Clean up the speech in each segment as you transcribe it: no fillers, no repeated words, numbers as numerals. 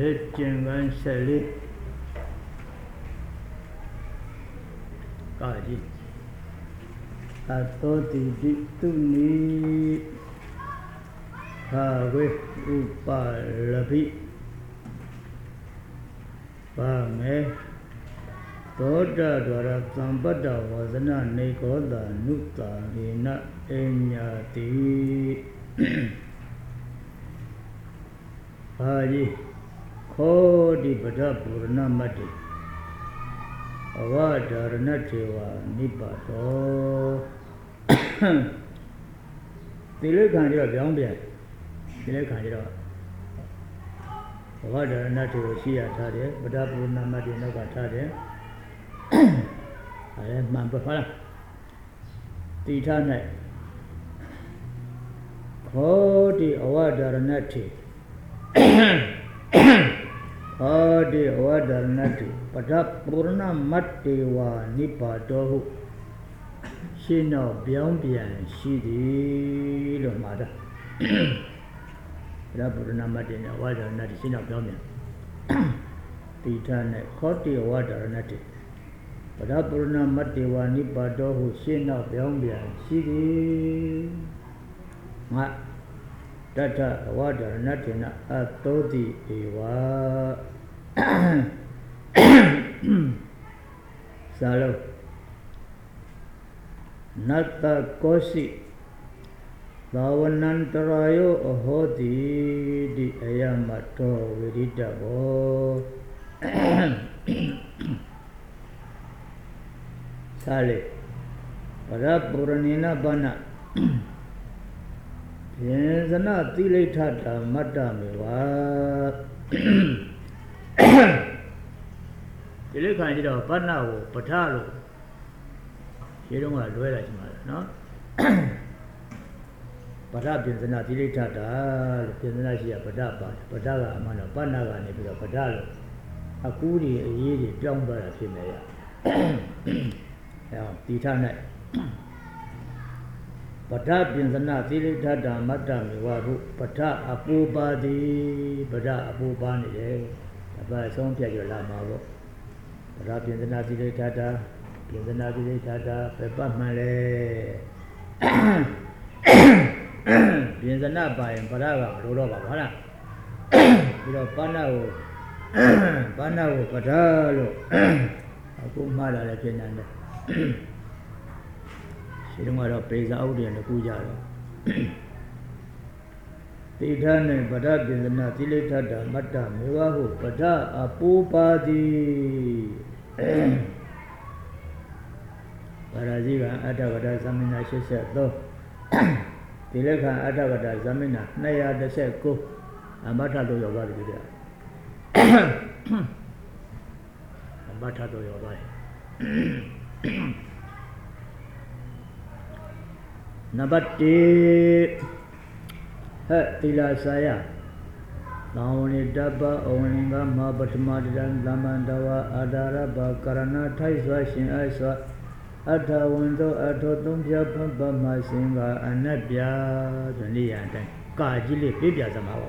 Chingan Sally Kaji Atoti Tuni Hawe Upalapi Pame Toda Dwara Sambada Vasana Nekoda Nukta Hina Enyati Haji Kodi Bada Purna Mati Avadaranativa Nipato Tilakandira Biambia Tilakandira Avadaranativa Sia Tade, Bada Purna Mati Noga Tade I am Mampafala Titane Kodi Avadaranative Adi Avadarnati Padapurna Mattiva Nipatohu Shino Biambian Shidi Lomada Padapurna Matina Avadarnati Shino Biambian Titane Koti Avadarnati Padapurna Mattiva Nipatohu Shino Biambian Shidi Ma Tata Avadarnatina Atodi Eva Salo Nata Kosi Bavanantarayo Ahodi Di Ayamato Viridabo Sale Parapuranina Bana Yenzana Tiletata Madamiwa Tilekanjiro Panao Patalo You don't want to do it like no Patapinzana Tiletata Pinzanasia Patapa Pataga Mana Panaga Nipida Patalo Akuri Yidi Piamba Pimea Titana Pata Pinzana Tiletata Madamiwa Pata Apubadi Pada Apubani About some Piajola Mavo Pinzana Tiletata Pinzana Tiletata Peppa Male Pinzana by Paraga Roba Hala Panao Panao Patalo Akumala Lakinanda She don't want to praise out in the Kujara. Tidane Bada Pinzana Tiletata Mata Miwahu Pada Apupadi Paraziga Atavada Samina Shesato Tileka Atavada Samina Naya the Seko Amata to your body. Amata to your body. Nabati Tila Saya Nauni Daba Oninga Mabatmadidan Lamandawa Adara Bakarana Taiswa Shin Aiswa Ata Windo Atotum Japamba Masinga Anabia Zanian Kajili Bibia Zamawa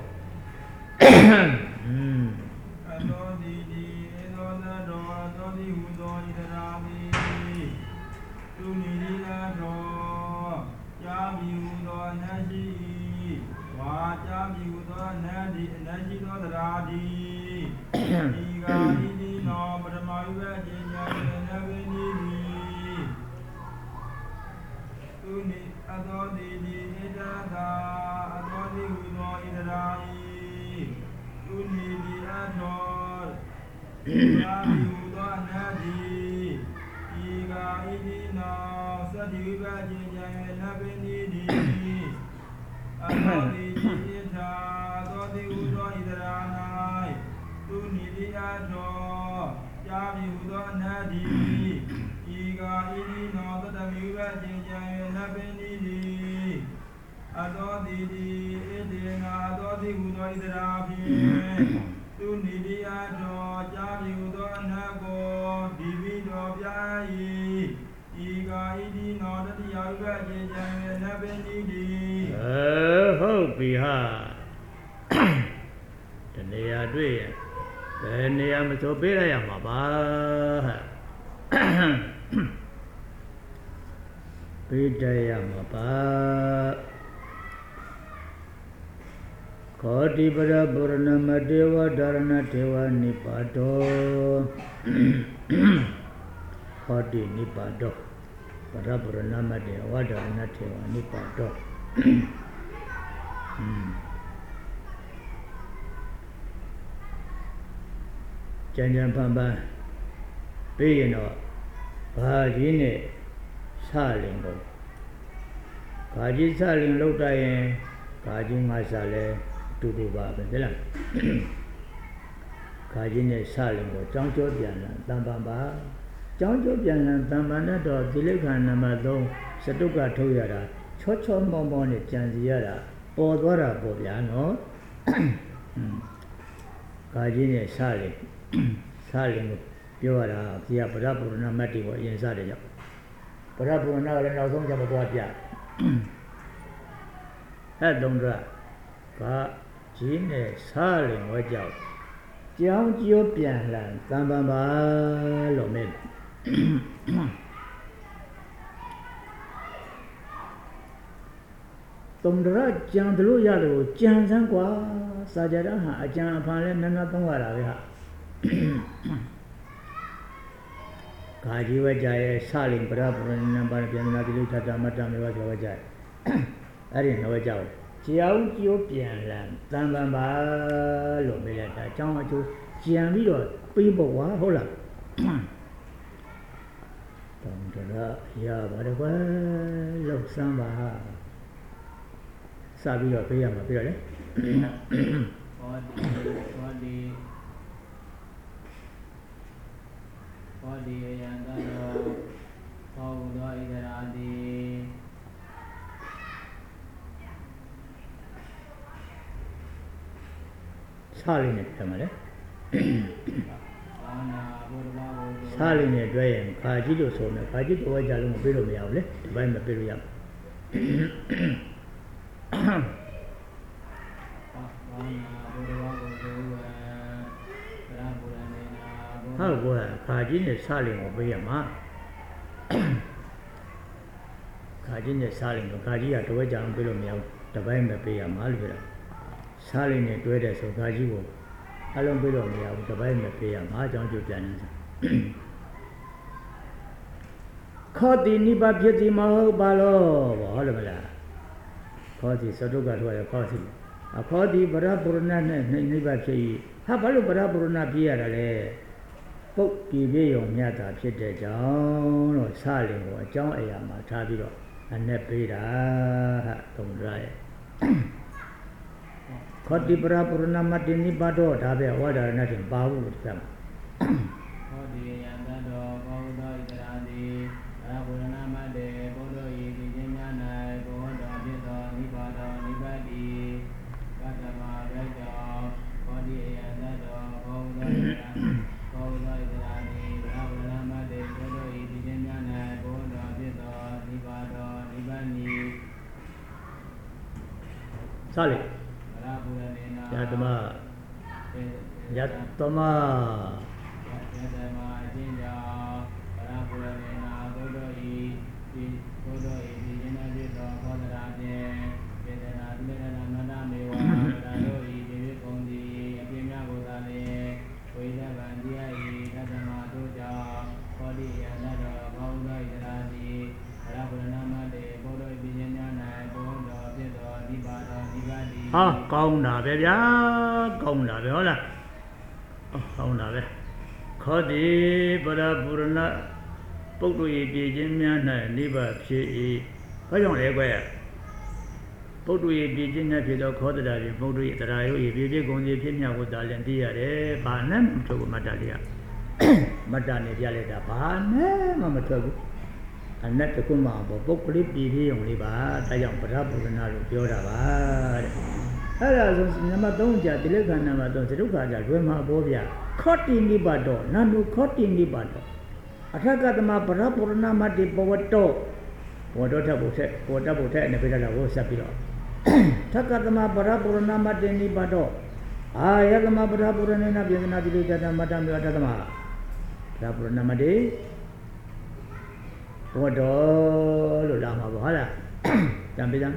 Hope be hard. The day I do it. ယ်နေရာမဆိုပေးလိုက်ရမှာပါပေးတရမှာပါခောတိပရပုရဏမတေဝဒါရဏတေဝနိပါတောခောတိနိပါတောပရပုရဏမတေဝဒါရဏတေဝနိပါတောကြံကြံဖန်ဖန်ပေးရင်တော့ဘာကြီးနဲ့စလင်တော့ဘာကြီးစလင်လောက်တိုင်းရင်ဘာကြီးငါစားလဲတူတူပါပဲတဲ့လားဘာကြီးနဲ့စလင်ကိုကြောင်းကျော်ပြန်လာတန်ပန်ပါကြောင်းကျော်ပြန်လာတန်ပန်နဲ့တော့သီလခဏနံပါတ်3စတုကထုတ်ရတာချောချောမောမောနဲ့ကြံစီရတာပေါ်သွားတာပေါ့ဗျာနော်ဘာကြီးနဲ့စလင်စားလင်ကိုပြောရတာဒီကဗရပုရဏမတ်တီကိုအရင်စားတယ်ကြောင့်ဗရပုရဏကလည်းနောက်ဆုံးကျမသွားပြအဲ့တုံးကကြီးနဲ့စားလင်ဝဲကြောက်ကြောင်းကျိုးပြန်လာသံပန်ပါလို့မဲတုံးရကြံတို့ရတယ်ကိုကြံစမ်းกว่าစာကြတာဟာအကြံအဖန်လဲနန်းနန်းသုံးရတာပဲဟာခါကြီးဝကြရဲ့စလင်ပရပရဏံပါပြန်နာတိလိထတာမတ္တမေဝဆိုဝကြအဲ့ဒီတော့ကြောက်ကြောင်းကျိုးပြန်လာတန်ပန်ပါလို့ပြောလိုက်တာအကြောင်းအကျိုးကြံပြီးတော့ပြီးပေါ့ကွာဟုတ်လားတောင်းတရရပါတယ်ကွာလောက်စမ်းပါစပြီးတော့ပြေးရမှာပြီးတော့လေဟောဒီယံတသောဟောဘုဒ္ဓဣဒရာတိစားလိမ့်နဲ့ပြန်ပါလေစားလိမ့်နဲ့တွဲရင်ခါကြီးလို့ဆိုမယ်ခါကြီးတော့ကြလုံးမပြေးလို့မရဘူးလေဒီဘက်မပြေးလို့ရဟုတ်ကွာခါကြီးနဲ့စားလင်ကိုပေးရမှာခါကြီးနဲ့စားလင်ကိုခါကြီးကတွဲကြအောင်ပေးလို့မရဘူးတပိုင်းပဲပေးရမှာလို့ပြောတာစားလင်နဲ့တွဲတဲ့ဆိုခါကြီးကိုအလုံးပေးလို့မရဘူးတပိုင်းပဲပေးရမှာအကြောင်းကျပြန်နေတယ်ခောတိနိဗ္ဗာန်ဖြစ်သည်မဟုတ်ပါလို့ဟုတ်တယ်မလားခောတိသတုကထွားရခောတိအခောတိဗရပုရဏနဲ့နိဗ္ဗာန်ဖြစ်၏ဟာဘာလို့ဗရပုရဏပြရတာလဲပုတ်ပြည်ပြည့်ုံမြတ်တာဖြစ်တဲ့ကြောင့်တော့စလင်ကိုအကြောင်းအရာမှာထားပြီးတော့အနဲ့ပေးတာဟာသုံးရရဲ့ခောတိပရပုရဏမတ္တိနိပါတောဒါပဲဝါဒရဏတင်ပါဘူးလို့ပြောမှာခောတိယံတတောဘောဓိတရာတိပရပုရဏမတ္တေဘုဒ္ဓဤဒီခြင်းများ၌ဘောဓဖြစ်သောနိပါတောနိဗ္ဗတိကတ္တမရကြောင့်ခောတိယံတတောဘောဓိတရာတိစားလေယတမယတမအချင်းကြောင့်ပရပုရဏေနာဘုဒ္ဓဤဒီဘုဒ္ဓဤဒီဉာဏ်ဖြစ်သောဘောဓရာဖြင့်စေတနာတိလနာမနာမေဝါရာတို့ဤဒီဝိကုံဒီအပြင်းများကိုသာလျင်ဝိသဗံတရားဤသတ္တမတို့ကြောင့်ခောတိယန္တတော်ဘောဓိတရာတိပရပုရဏမတေဘုဒ္ဓဤဉာဏ်များ၌ဘုဒ္ဓဖြစ်သောနိဗ္ဗာန်နိဗ္ဗာန်ဟာကောင်းတာပဲဗျာကောင်းတာပဲဟုတ်လားကောင်းတာပဲခောတိပရပုရဏပုဂ္ဂိုလ်၏ပြည့်ခြင်းများ၌နိဗ္ဗာန်ဖြစ်၏ဘာကြောင့်လဲကွယ်ပုဂ္ဂိုလ်၏ပြည့်ခြင်း၌ဖြစ်သောခောတရာဖြင့်ပုဂ္ဂိုလ်၏တရားရုပ်၏ပြည့်ပြည့်ကုန်သည်ဖြစ်မြောက်ကိုသာလျှင်သိရတယ်ဘာနဲ့မထွက်ဘူးမတ္တလေးကမတ္တနေပြလိုက်တာဘာနဲ့မှမထွက်ဘူးအနတ်တကုမဘောပုဂ္ဂိုလ်ပြည့်ပြည့်ုံလေးပါဒါကြောင့်ပရပုရဏလို့ပြောတာပါတဲ့အဲ့ဒါဆိုနံပါတ်3ကြာတိလက္ခဏနံပါတ်3သတုခါကြာလွယ်မှာပေါ်ဗျခောတိနိဗ္ဗာတောနန္ဒုခောတိနိဗ္ဗာတောအထက်ကသမပရပုရဏမတ္တိပဝတ္တောဘဝတ္တဘုထက်ဘဝတ္တဘုထက်အနေပြတာကိုဆက်ပြီးတော့ထက်ကသမပရပုရဏမတ္တိနိဗ္ဗာတော Ayatama Purana Purana Dita Madam Yatama Purana Madi Podo Lama Bohala Jambidan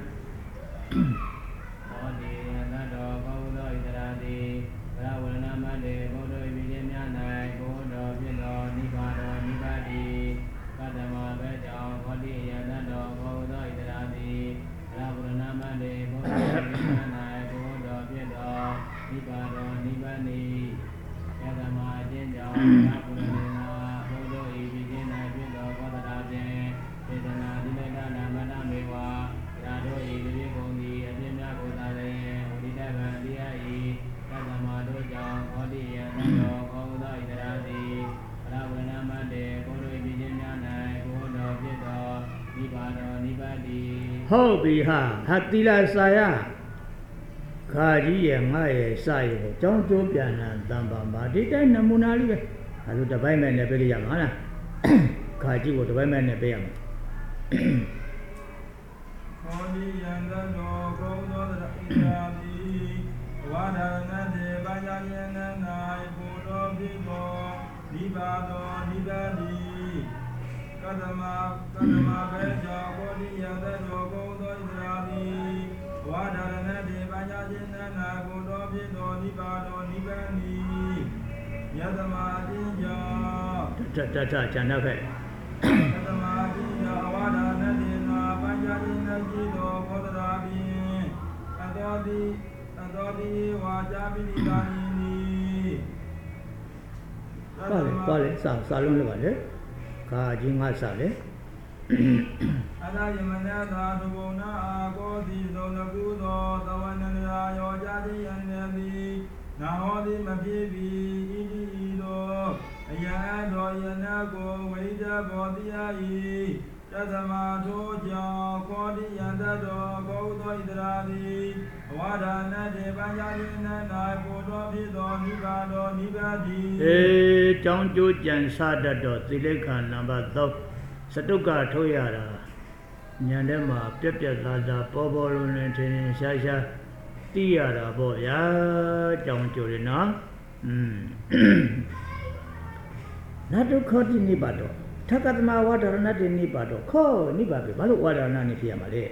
Hobi ha Hatila saya Kaji yang ngai saya Jom tu piana tambah mati dan namunali Lalu dapat mana beli yang mana Kaji ko dapat mana beli yang Kodi yang dado kodo rakiradi Wadana de bayayana nai kodo bido Dibado dibadi Kadama beja kodi yang dado kodo idradi Wadana de bayayana nai kodo bido Dibado dibadi Yadama jinja Canda kai Kadama jinja wadana de Bayarina jido kodrabi Adodi wajabini danini Bale salon le bale Kaji nga sale Ada yamana dubona agodi dolagudo tawanana yo jadi yanbi Nahodi mabibi idi ido Ayado yanago weida bodiyai Yadama doja kodi yandado gaudo idradi Wadana de bayarina na kodo bido nibado nibadi Chong chu jan sadado Tilekha number 3 Satuka thoyara Nyande ma pyap lada pobo lu ne thin sha sha ti yara po ya chong chu le no Nadu khoti nibado Takatma Wadarana de Nibado, Ko Nibabi, Balu Wadarana Nipiamale.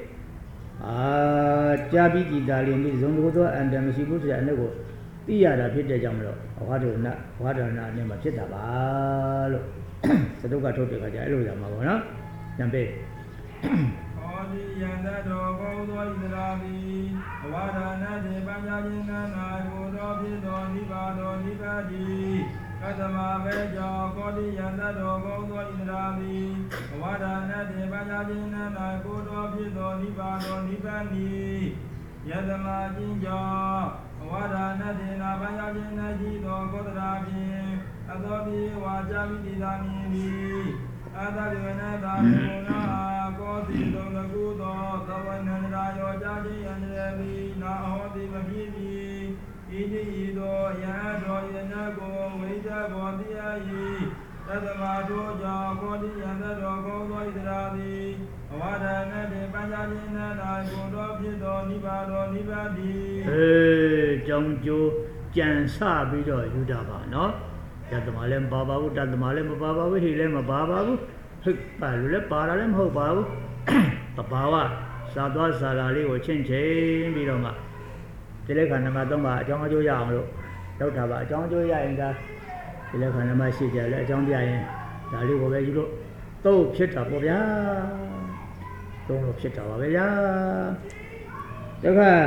Jabi Dalin, Zongo and the Messibu and Nego, Tiara Pita Jamlo, Wadarana Nemachita Balo, Saduka Totika Jalu Magona, Jambe. Odi Yandado, Godo Idrabi, Wadana de Bayarina, Godo Bido, Nibado, Nibadi. Kadama beja kodi yandado godo idrabi Wadana de bayajina na godo bido nibado nibandi Yadama jinja Wadana de na bayajina jido godrabi Adobi wajabi didamini Adalivana dalivuna kodi do lagudo Tawanan rayo jadi yanrebi na hodi mabibi Idi ido yado yanago weida bodiyai Tadama doja kodi yandado gogo idradi Wadana de bayajina na godo bido nibado nibadi Chong chu jan sa bido yudaba no Yadama le baba bu Tadama le baba bu Hile ma baba bu Palu le para le mho babu Papawa Sadwa salali ko chin chin bido ma Tilekha number 3ပါအကြောင်းအကျိုးရအောင်လို့လောက်တာပါအကြောင်းအကျိုးရရင်ဒါTilekha number 8ကျလည်းအကြောင်းပြရင်ဒါလေးကိုပဲယူလို့သုံးဖြစ်တာပေါ့ဗျာသုံးလို့ဖြစ်တာပါပဲဗျာတခါ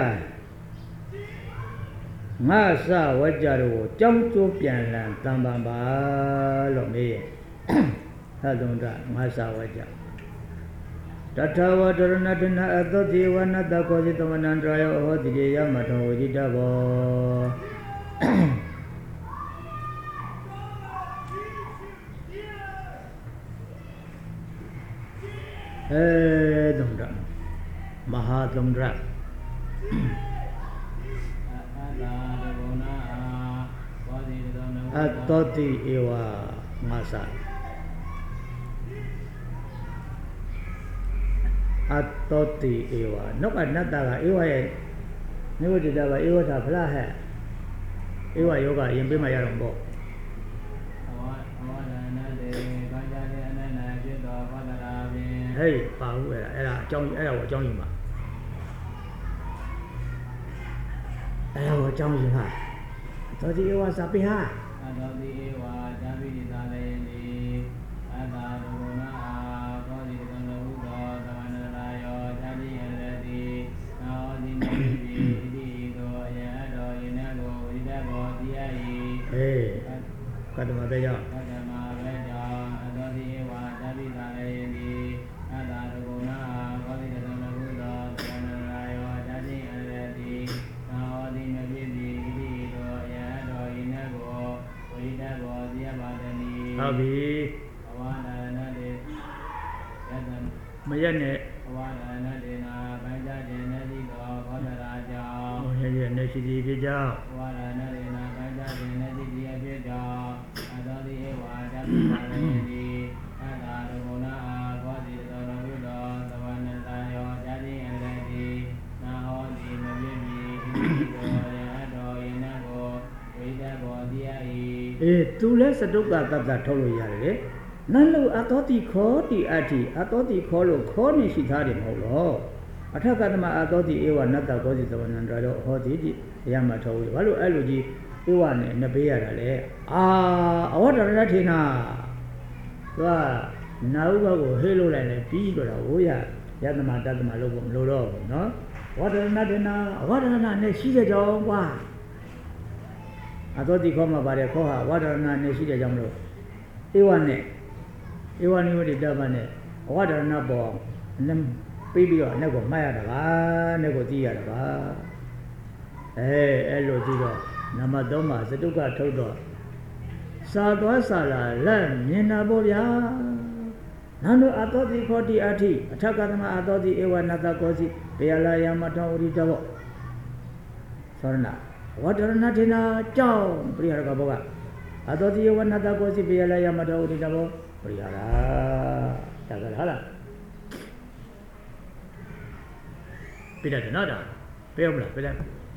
ငါစဝကြတို့ကိုကြောင်းကျိုးပြန်လန်တန်ပန်ပါလို့မေးရင်ဟဲ့လုံးတာငါစဝကြTatawa Dharanatana Adati Vanata Kosita Manandraya Hoti Yamata Ujitabo Dumra Mahadumra Atoti Ewa Masa Atoti Ewa Nok Anata Ewa Nivadidava Ewa Tafla hai Ewa yoga yang bima ya rombo. Hei, bau era wo chong yu ma. Era wo chong yu ha. Todi ewa sapi ha. Todi ewa jabi di tale ni. Ada dona todi dona udo tawana layo jadi eredi. Nao di nabi di do ya do inago ida go diai. Hey, kadama beja. Kadama beja. Todi ewa jabi tale ni. Ada dona todi dona udo tawana layo jadi eredi. Nao di nabi di do ya do inago ida go dia badani. Abi. Maya ne. Oh ya ne si di beja. Tu le saduka tata tholo yare. Nalu atoti kho ti ati atoti kho lo kho ni shi tha de mho lo. Athakatama atoti ewa natta kosi savanandra lo hoti ti yama tho lo. Ba lo ai lo ji ewa ne ne pe ya da le. Awadara thina. Twa nau ba ko he lo lai le pi lo da ho ya. Yatama tatama lo ko lo do no. Awadara thina awadara ne shi de jaw kwa. Atoti kho ma ba de kho ha awadara ne shi de jaw lo. Ewa ne Ewa ni wadi dama ne, awada na bo, nem pibi wa neko maya da ba, neko tiya da ba. Elo tiga, nama doma setuka thodo. Sa dwa sa la lan mina bo bya. Nanu atoti khoti ati, athakatama atoti ewa nata kosi, peyala yamata urita bo. Sarana, awadana thina chao, priyaraka boga. Atoti ewa nata kosi, peyala yamata urita bo. Priyara, jaga hala. Pida de nada, peom la, pida.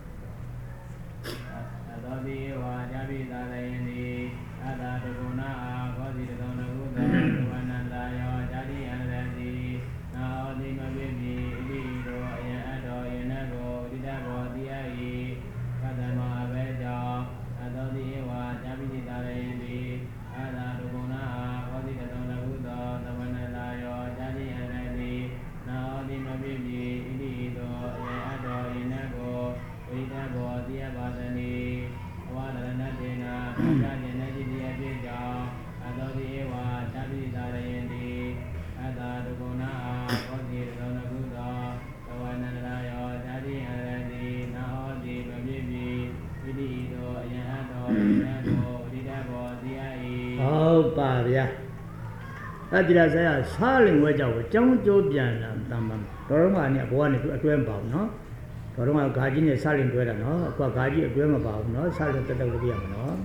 Atodi ewa jabi talayani, ada doguna kosi doguna uda, tuananda yo jadi anadi, naodi mabibi di do ya ado yenago didago diai, kadama beja, atodi ewa jabi talayani, ada doguna ဗျာအဲ့ဒီလားဆရာစားလင်ဝဲကြောက်ကိုကြောင်းကျိုးပြန်လာတမ်းပါတော်တော်မှเนี่ยဘဝနဲ့သူအတွဲမပါဘူးเนาะတော်တော်မှဂါကြီးနဲ့စားလင်တွဲတာเนาะအခုကဂါကြီးအတွဲမပါဘူးเนาะစားလင်တက်တက်လုပ်ပြရမှာเนาะ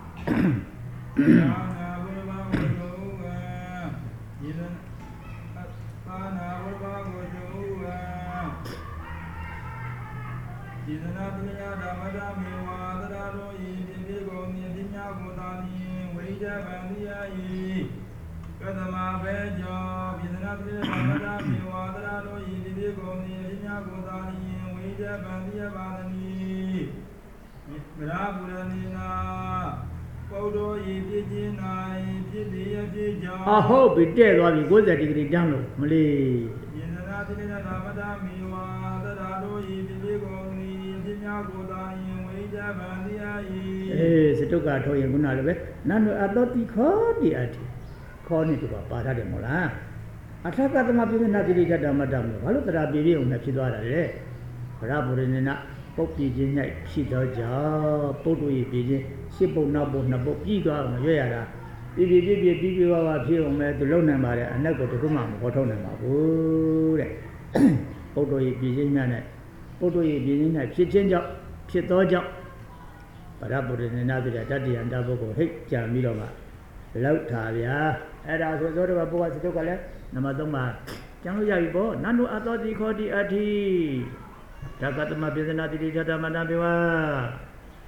ဒီသနာပညာဓမ္မဓမ္မေဝါသရာတို့ဤဒီပြေကိုမြင်ပညာကိုသာလျင်ဝိဇ္ဇဗန္တိယဤကတမဘေကြောဒီသနာပညာဓမ္မဓမ္မေဝါသရာတို့ဤဒီပြေကိုမြင်ပညာကိုသာလျင်ဝိဇ္ဇဗန္တိယပါဒနီမရာပုရဏိနာပုဒ္ဓောဤပြည့်ခြင်း၌ဖြစ်လျက်ဖြစ်ကြောင်းဟုတ်ပြီတဲ့သွားပြီ90ဒီဂရီတန်းလို့မလေးဒီသနာပညာဓမ္မဓမ္မေဝါသရာတို့ဤဒီပြေကိုကိုသာယင်ဝိဇ္ဇဗန္တိယဤစတုကထောရင်ခုနလိုပဲနန္ဒအတောတိခောတိအတိခောနေတူပါထားတယ်မို့လားအထက်ကသမပြိဿနာတိရိတ္တဓမ္မတမျိုးဘာလို့တရားပြည့်ပြည့်အောင်နဲ့ဖြစ်သွားတာလဲဗရဗုရဏနာပုတ်ပြည့်ခြင်း၌ရှိသောကြောင့်ပုတ်တို့၏ပြည့်ခြင်းရှစ်ပုတ်နောက်ပုတ်နှစ်ပုတ်ပြီးသွားအောင်ရွေ့ရတာပြည့်ဝဝဖြစ်အောင်လဲသူလုံနိုင်ပါတယ်အနက်ကိုတခုမှမခေါ်ထုတ်နိုင်ပါဘူးတဲ့ပုတ်တို့၏ပြည့်ခြင်းများနဲ့ပုဒ္ဓရဲ့ပြင်း၌ဖြစ်ခြင်းကြောင့်ဖြစ်သောကြောင့်ဗရဗုဒ္ဓနေနာတိတတ္တိယန္တဘုကိုဟိတ်ကြံပြီးတော့မှလောက်တာဗျာအဲ့ဒါဆိုသောတဘပုဂ္ဂစတုကလည်းနံပါတ်3မှာကျန်လို့ရပြီပေါ့နန္ဒုအတောတိခောတိအဋ္ဌိဓကတမပိသနာတိတိဓမ္မတံပြေဝ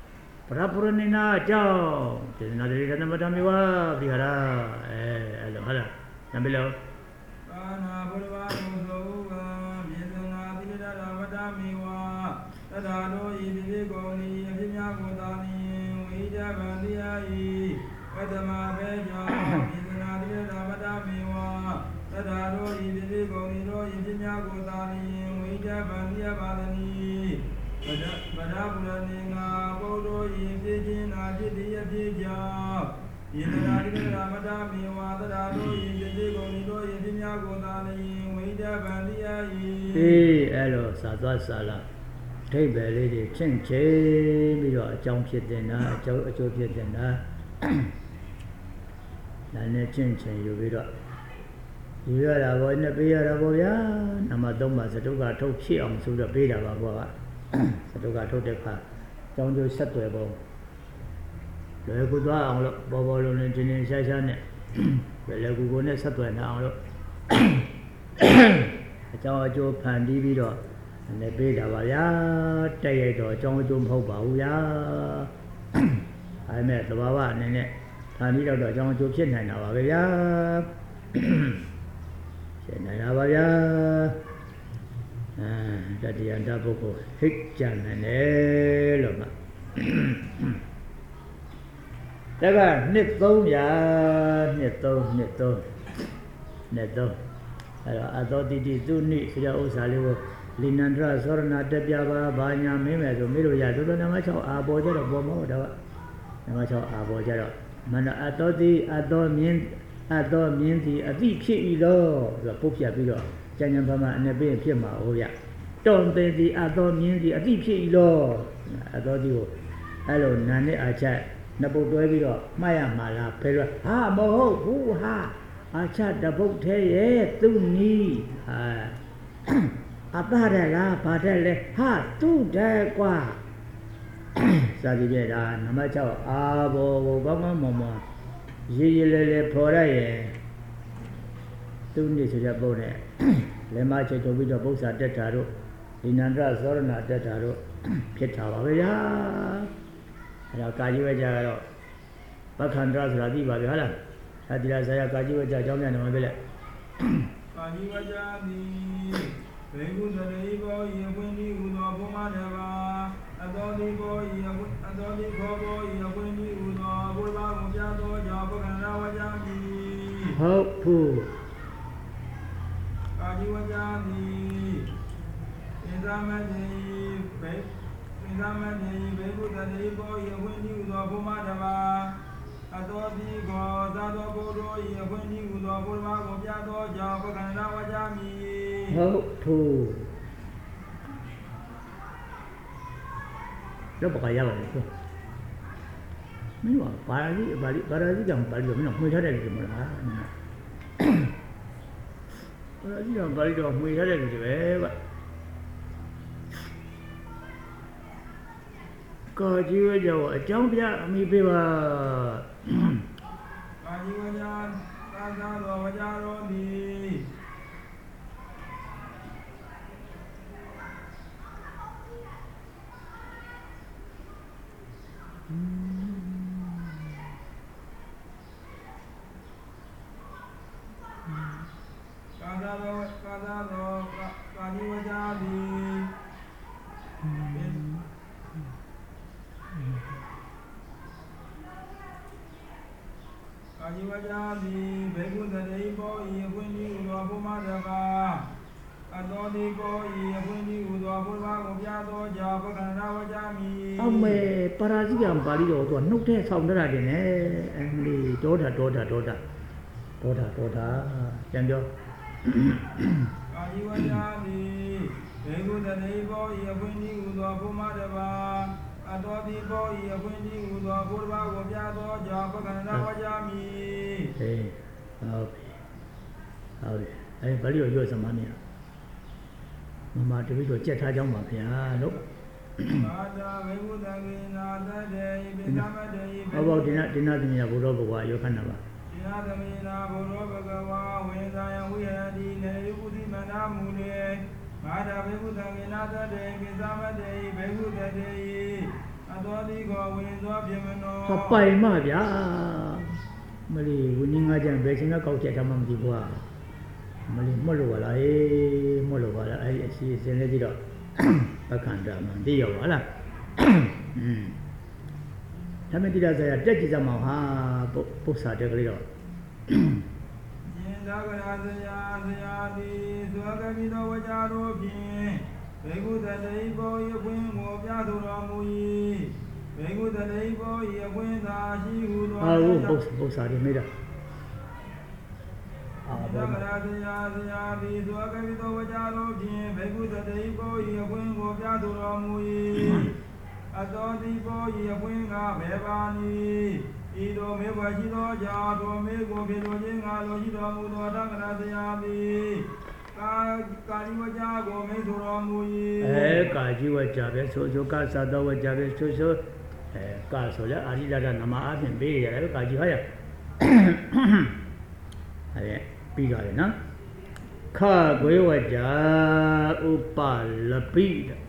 Prapurana Joe, there's another reason about Amiwa, Vihara, hello, hello, Nabilo. Ana Burva, Yedana, Madamiwa, Tadano, Ibigoni, Yagodani, Wida Bandiai, Padama Beja, Yedana, Madamiwa, Tadano, Ibigoni, Yagodani, Wida Bandia Badani. Padapurana, Bodo, Yidina, Jidia, Jidia, Yidana, Madame, Wadado, Yidigo, Yidia, Godani, Wida, Bandia. Hello, Sada Sala. Take the lady, Chen Che, your jump shit dinner, Joe dinner. Then Chen Chen, you will. You are a one, a beer of Oya, Namadoma, Satuga, took she on to the bed of Aboa. Satuga told the car. Don't do settlable. The Gudwa on Bobo in Jinin Sashan. The Legugone Satu now. A Joe Pandivido and the bed of Aya, Tayato, John Jum Hoba. I met the Baba and it. Pandido, John Joe Chin and Avaya. Navaya. Daddy and Dabuko, Hicjan and Eloma. Never, Nito, ya, Neto. I thought it is too neat for your Salivo. Linandra, Sorna, Debiaba, Banya, Mimeto, Miruya, to the Namacho, Aboja, Bomo, Namacho, Aboja. Mana, I thought means the deep shit, the Popia Bigo. Janapama and a big Pima, oh yeah. Don't they the other mean the deep law? I thought you. Hello, Nani, I chat. Napo Dovido, Maya Mala, Pera, ha, moho, hoo ha. I chat the boat, hey, to me. A padella, ha, to der qua. Sadibeda, Namacho, Abo, Gama Momo. Yele Poraye. To the boat. Lemache to be the books at Detaro, Linandra Zorna Detaro, Pitavaya, Kajivaja, Bakandras Radi Bagala, Adila Kajivaja, John and Mobile. Kajivaja, the Neighbor, Yabundi, Udomadeva, Adoli boy, Adoli boy, Yabundi, Udoba, Mujado, Jabo, and Rawajami. Hopeful. Kajiwajani, Indamani, Bebu, the neighbor, Yawini, Udomadava, Adodi, Gozado, Bodo, Yawini, Udobuma, Mojado, Jabo, and Rawajami. Hopeful. Nó bọc ra rồi chứ. Mấy bà đi dòng bà dùng nó mới thấy đây thì mà nó bà đi dòng mới thấy đây thì vậy. Có chưa dầu ở trong bia mi bia bà. Bà đi qua nhà, ta ra rồi đi. Ông mẹ Paraziam Bali rồi nút thế xong đó là gì nè em đi trốn thật chẳng cho Bali rồi sao mà nè mà tôi biết chết hai trong mà phải lúc about dinner Buroba, you can never. ပိုင်မှဗျာမလီဝင်းငါကြံဘယ်ချင်းကကောက်ချက်တမှမကြည့်ဘူးမလီမလို့ပါလားမလို့ပါလားအဲ့ဒီအစီအစဉ်လေးကြည့်တော့အခန္ဓာမှသိရောပါလားဒါမဲ့တိရဆရာတက်ကြည့်စမ်းမဟာပု္ပ္ပစာတက်ကလေးတော့သာကရာဇယာဇယာတိသုကပိသောဝကြတို့ဖြင့်ဘေကုတတိဘောယခွင်းကိုပြသူတော်မူ၏ဘေကုတတိဘောယခွင်းသာရှိဟုသောပု္ပ္ပစာရမေတာသာကရာဇယာဇယာတိသုကပိသောဝကြတို့ဖြင့်ဘေကုတတိဘောယခွင်းကိုပြသူတော်မူ၏အတောတိဘောယခွင်းကဘေပါနီဤတော်မေဘရှိသောကြာတော်မေကိုပြေတော်ခြင်းငါလိုရှိတော်မူသောသံဃာတရားသည်ကာကြီးဝကြကိုမေဆိုတော်မူ၏ကာကြီးဝကြပဲဆိုကသတော်ဝကြပဲဆိုကာဆိုရအာရိဒနမအပြင်ပေးရတယ်ကာကြီးဟောရအဲ့ပြီးတော့လေနော်ခဂွေဝကြဥပလပိ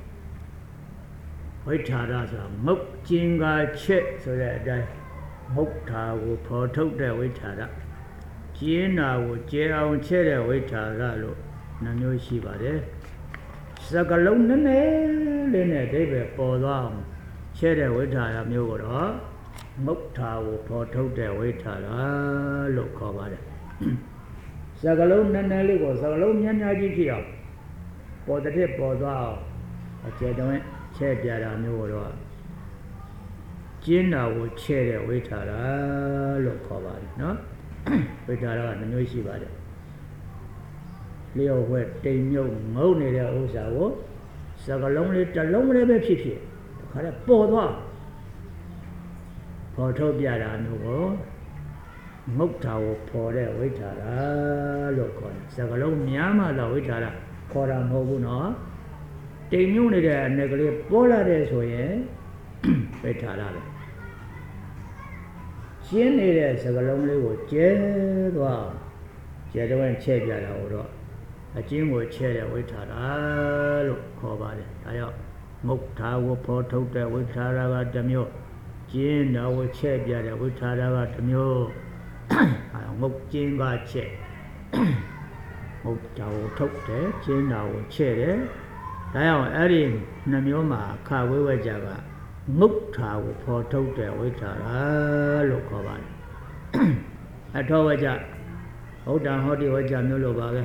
ဝိထာရဆိုတာမုတ်ကျင်္ဂါချက်ဆိုတဲ့အတိုင်းမုတ်ထာကိုဖော်ထုတ်တဲ့ဝိထာရကျင်းနာကိုကျဲအောင်ချဲ့တဲ့ဝိထာရလို့နှမျိုးရှိပါတယ်စကလုံးနည်းနည်းလေးနဲ့အဓိပ္ပာယ်ပေါ်သွားအောင်ချဲ့တဲ့ဝိထာရမျိုးကိုတော့မုတ်ထာကိုဖော်ထုတ်တဲ့ဝိထာရလို့ခေါ်ပါတယ်စကလုံးနည်းနည်းလေးကိုစကလုံးများများကြီးဖြစ်အောင်ပေါ်တဲ့ပေါ်သွားအောင်အခြေတုံးချဲ့ပြတာမျိုးကိုတော့ကျင်းနာကိုချဲ့တဲ့ဝိထာရလို့ခေါ်ပါတယ်နော်ဝိထာရကနှမျိုးရှိပါတယ်လျှော့ဝဲတိမ်မြုပ်ငုံနေတဲ့ဥစ္စာကိုစကလုံးလေးတစ်လုံးလေးပဲဖြစ်တခါတည်းပေါ်သွားပေါ်ထုတ်ပြတာမျိုးကိုငုတ်တာကိုပေါ်တဲ့ဝိထာရလို့ခေါ်တယ်စကလုံးများမှသာဝိထာရခေါ်တာမဟုတ်ဘူးနော်တိမ်မြုပ်နေတဲ့အနေကလေးပေါ်လာတဲ့ဆိုရင်ဝိထာရပဲရှင်းနေတဲ့စကလုံးလေးကိုကျဲသွားကျဲတော့ချဲ့ပြတာကိုတော့အကျဉ်းကိုချဲ့တဲ့ဝိထာရလို့ခေါ်ပါတယ်ဒါကြောင့်မုတ်ထာကိုဖော်ထုတ်တဲ့ဝိထာရကတစ်မျိုးကျင်းတော်ကိုချဲ့ပြတဲ့ဝိထာရကတစ်မျိုးငုတ်ကျင်းကချဲ့မုတ်ထာကိုထုတ်တယ်ကျင်းတော်ကိုချဲ့တယ်ဒါကြောင့်အဲ့ဒီနှမျိုးမှာခဝိဝကြကငုတ်ထာကိုဖော်ထုတ်တဲ့ဝိထာရလို့ခေါ်ပါတယ်အထောဝကြဟုတ်တံဟောတိဝကြမျိုးလိုပါပဲ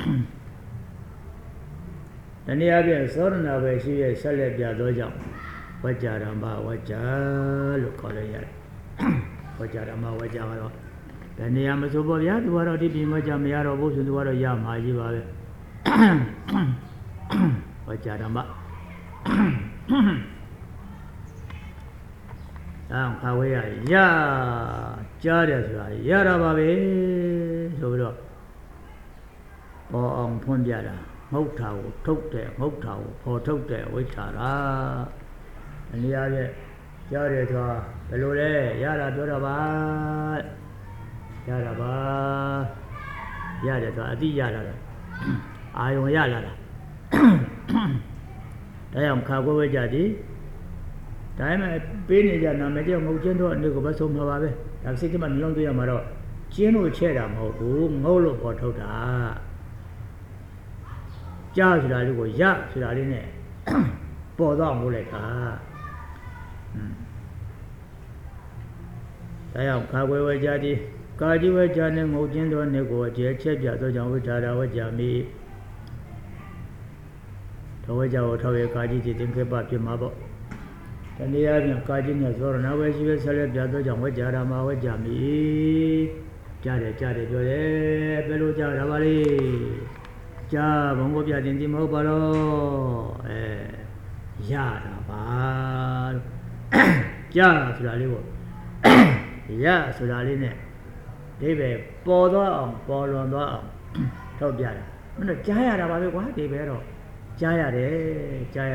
တနည်းအားဖြင့်သောရဏပဲရှိရဲ့ဆက်လက်ပြသောကြောင့်ဝကြဓမ္မဝကြလို့ခေါ်လိုက်ရတယ်ဝကြဓမ္မဝကြကတော့ဘယ်နေရာမဆိုပေါ့ဗျာသူကတော့ဒီပြင်ဝကြမရတော့ဘူးဆိုသူကတော့ရမှာကြီးပါပဲဝကြဓမ္မခါဝေးရကြားတယ်ဆိုတာရတာပါပဲဆိုပြီးတော့ပေါ်အောင်ဖွင့်ပြတာငုတ်ထာကိုထုတ်တဲ့ငုတ်ထာကိုဖော်ထုတ်တဲ့ဝိထာရအနည်းအားဖြင့်ကြားတယ်ဆိုတာဘယ်လိုလဲရတာပြောတော့ပါရတာပါရတယ်ဆိုတာအတိရလာတာအာယုံရလာတာဒါကြောင့်ခါကိုဝဲကြသည်ဒါမှပေးနေကြနာမည်ကြောင့်ငုတ်ချင်းတော့အနေကိုပဲဆုံးမှာပါပဲဒါစိတ်ကမှနှလုံးသွင်းရမှာတော့ကျင်းလို့ချဲ့တာမဟုတ်ဘူးငုတ်လို့ပေါ်ထုတ်တာကြားဆိုတာလေးကိုရဆိုတာလေးနဲ့ပေါ်တော့မို့လိုက်တာဒါကြောင့်ခါခွေဝဲကြသည်ကာကြီးဝဲကြနဲ့ငုတ်ချင်းတော့နေကိုအကျဲချက်ပြသောကြောင့်ဝိထာရဝကြမိတော်ဝဲကြကိုထောက်ရကာကြီးတည်တင်ခဲ့ပါဖြစ်မှာပေါ့တနည်းအားဖြင့်ကာကြီးနဲ့သောရဏဝဲရှိပဲဆက်လက်ပြသောကြောင့်ဝကြရမှာဝကြမိကြားတယ်ပြောတယ်ဘယ်လိုကြားတာပါလဲကြားဘုံကိုပြတင်ဒီမဟုတ်ပါတော့ရတာပါကြားဆိုတာလေးကိုရဆိုတာလေးနဲ့ဒီပဲပေါ်သွားအောင်ပေါ်လွန်သွားအောင်ထုတ်ပြတာမင်းတို့ကြားရတာပါပဲကွာဒီပဲတော့ကြားရတယ်ဆို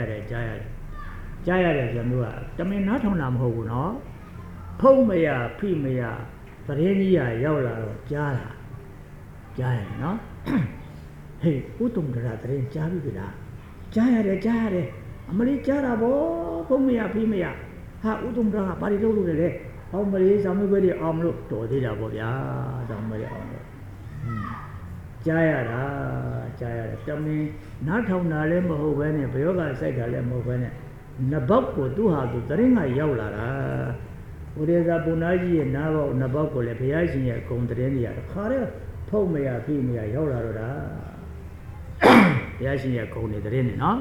မျိုးကတမင်နားထောင်တာမဟုတ်ဘူးနော်ဖုံးမရဖိမရပရင်းကြီးရရောက်လာတော့ကြားရတယ်နော်ဟေးဥတုံဒရာတရင်ကြားပြီလားကြားရတယ်အမလေးကြားတာဗောဖုံးမရဖိမရဟာဥတုံတာဘာတွေလုပ်လို့လဲအောင်မလေးဆောင်မွေးတွေအောင်လို့တော်သေးတာပေါ့ဗျာဆောင်မွေးအောင်လို့ကြားရတာတမင်နားထောင်တာလည်းမဟုတ်ဘဲနဲ့ဘယောကစိုက်တာလည်းမဟုတ်ဘဲနဲ့နဘောက်ကိုသူ့ဟာသူတရင်ကရောက်လာတာဘုရားသာပုဏ္ဏကြီးရဲ့နဘောက်ကိုလည်းဘုရားရှင်ရဲ့ဂုံတရင်တွေရခါတဲ့ဖုတ်မရဖိမရရောက်လာတော့တာဘုရားရှင်ရဲ့ဂုံတွေတရင်နေနော်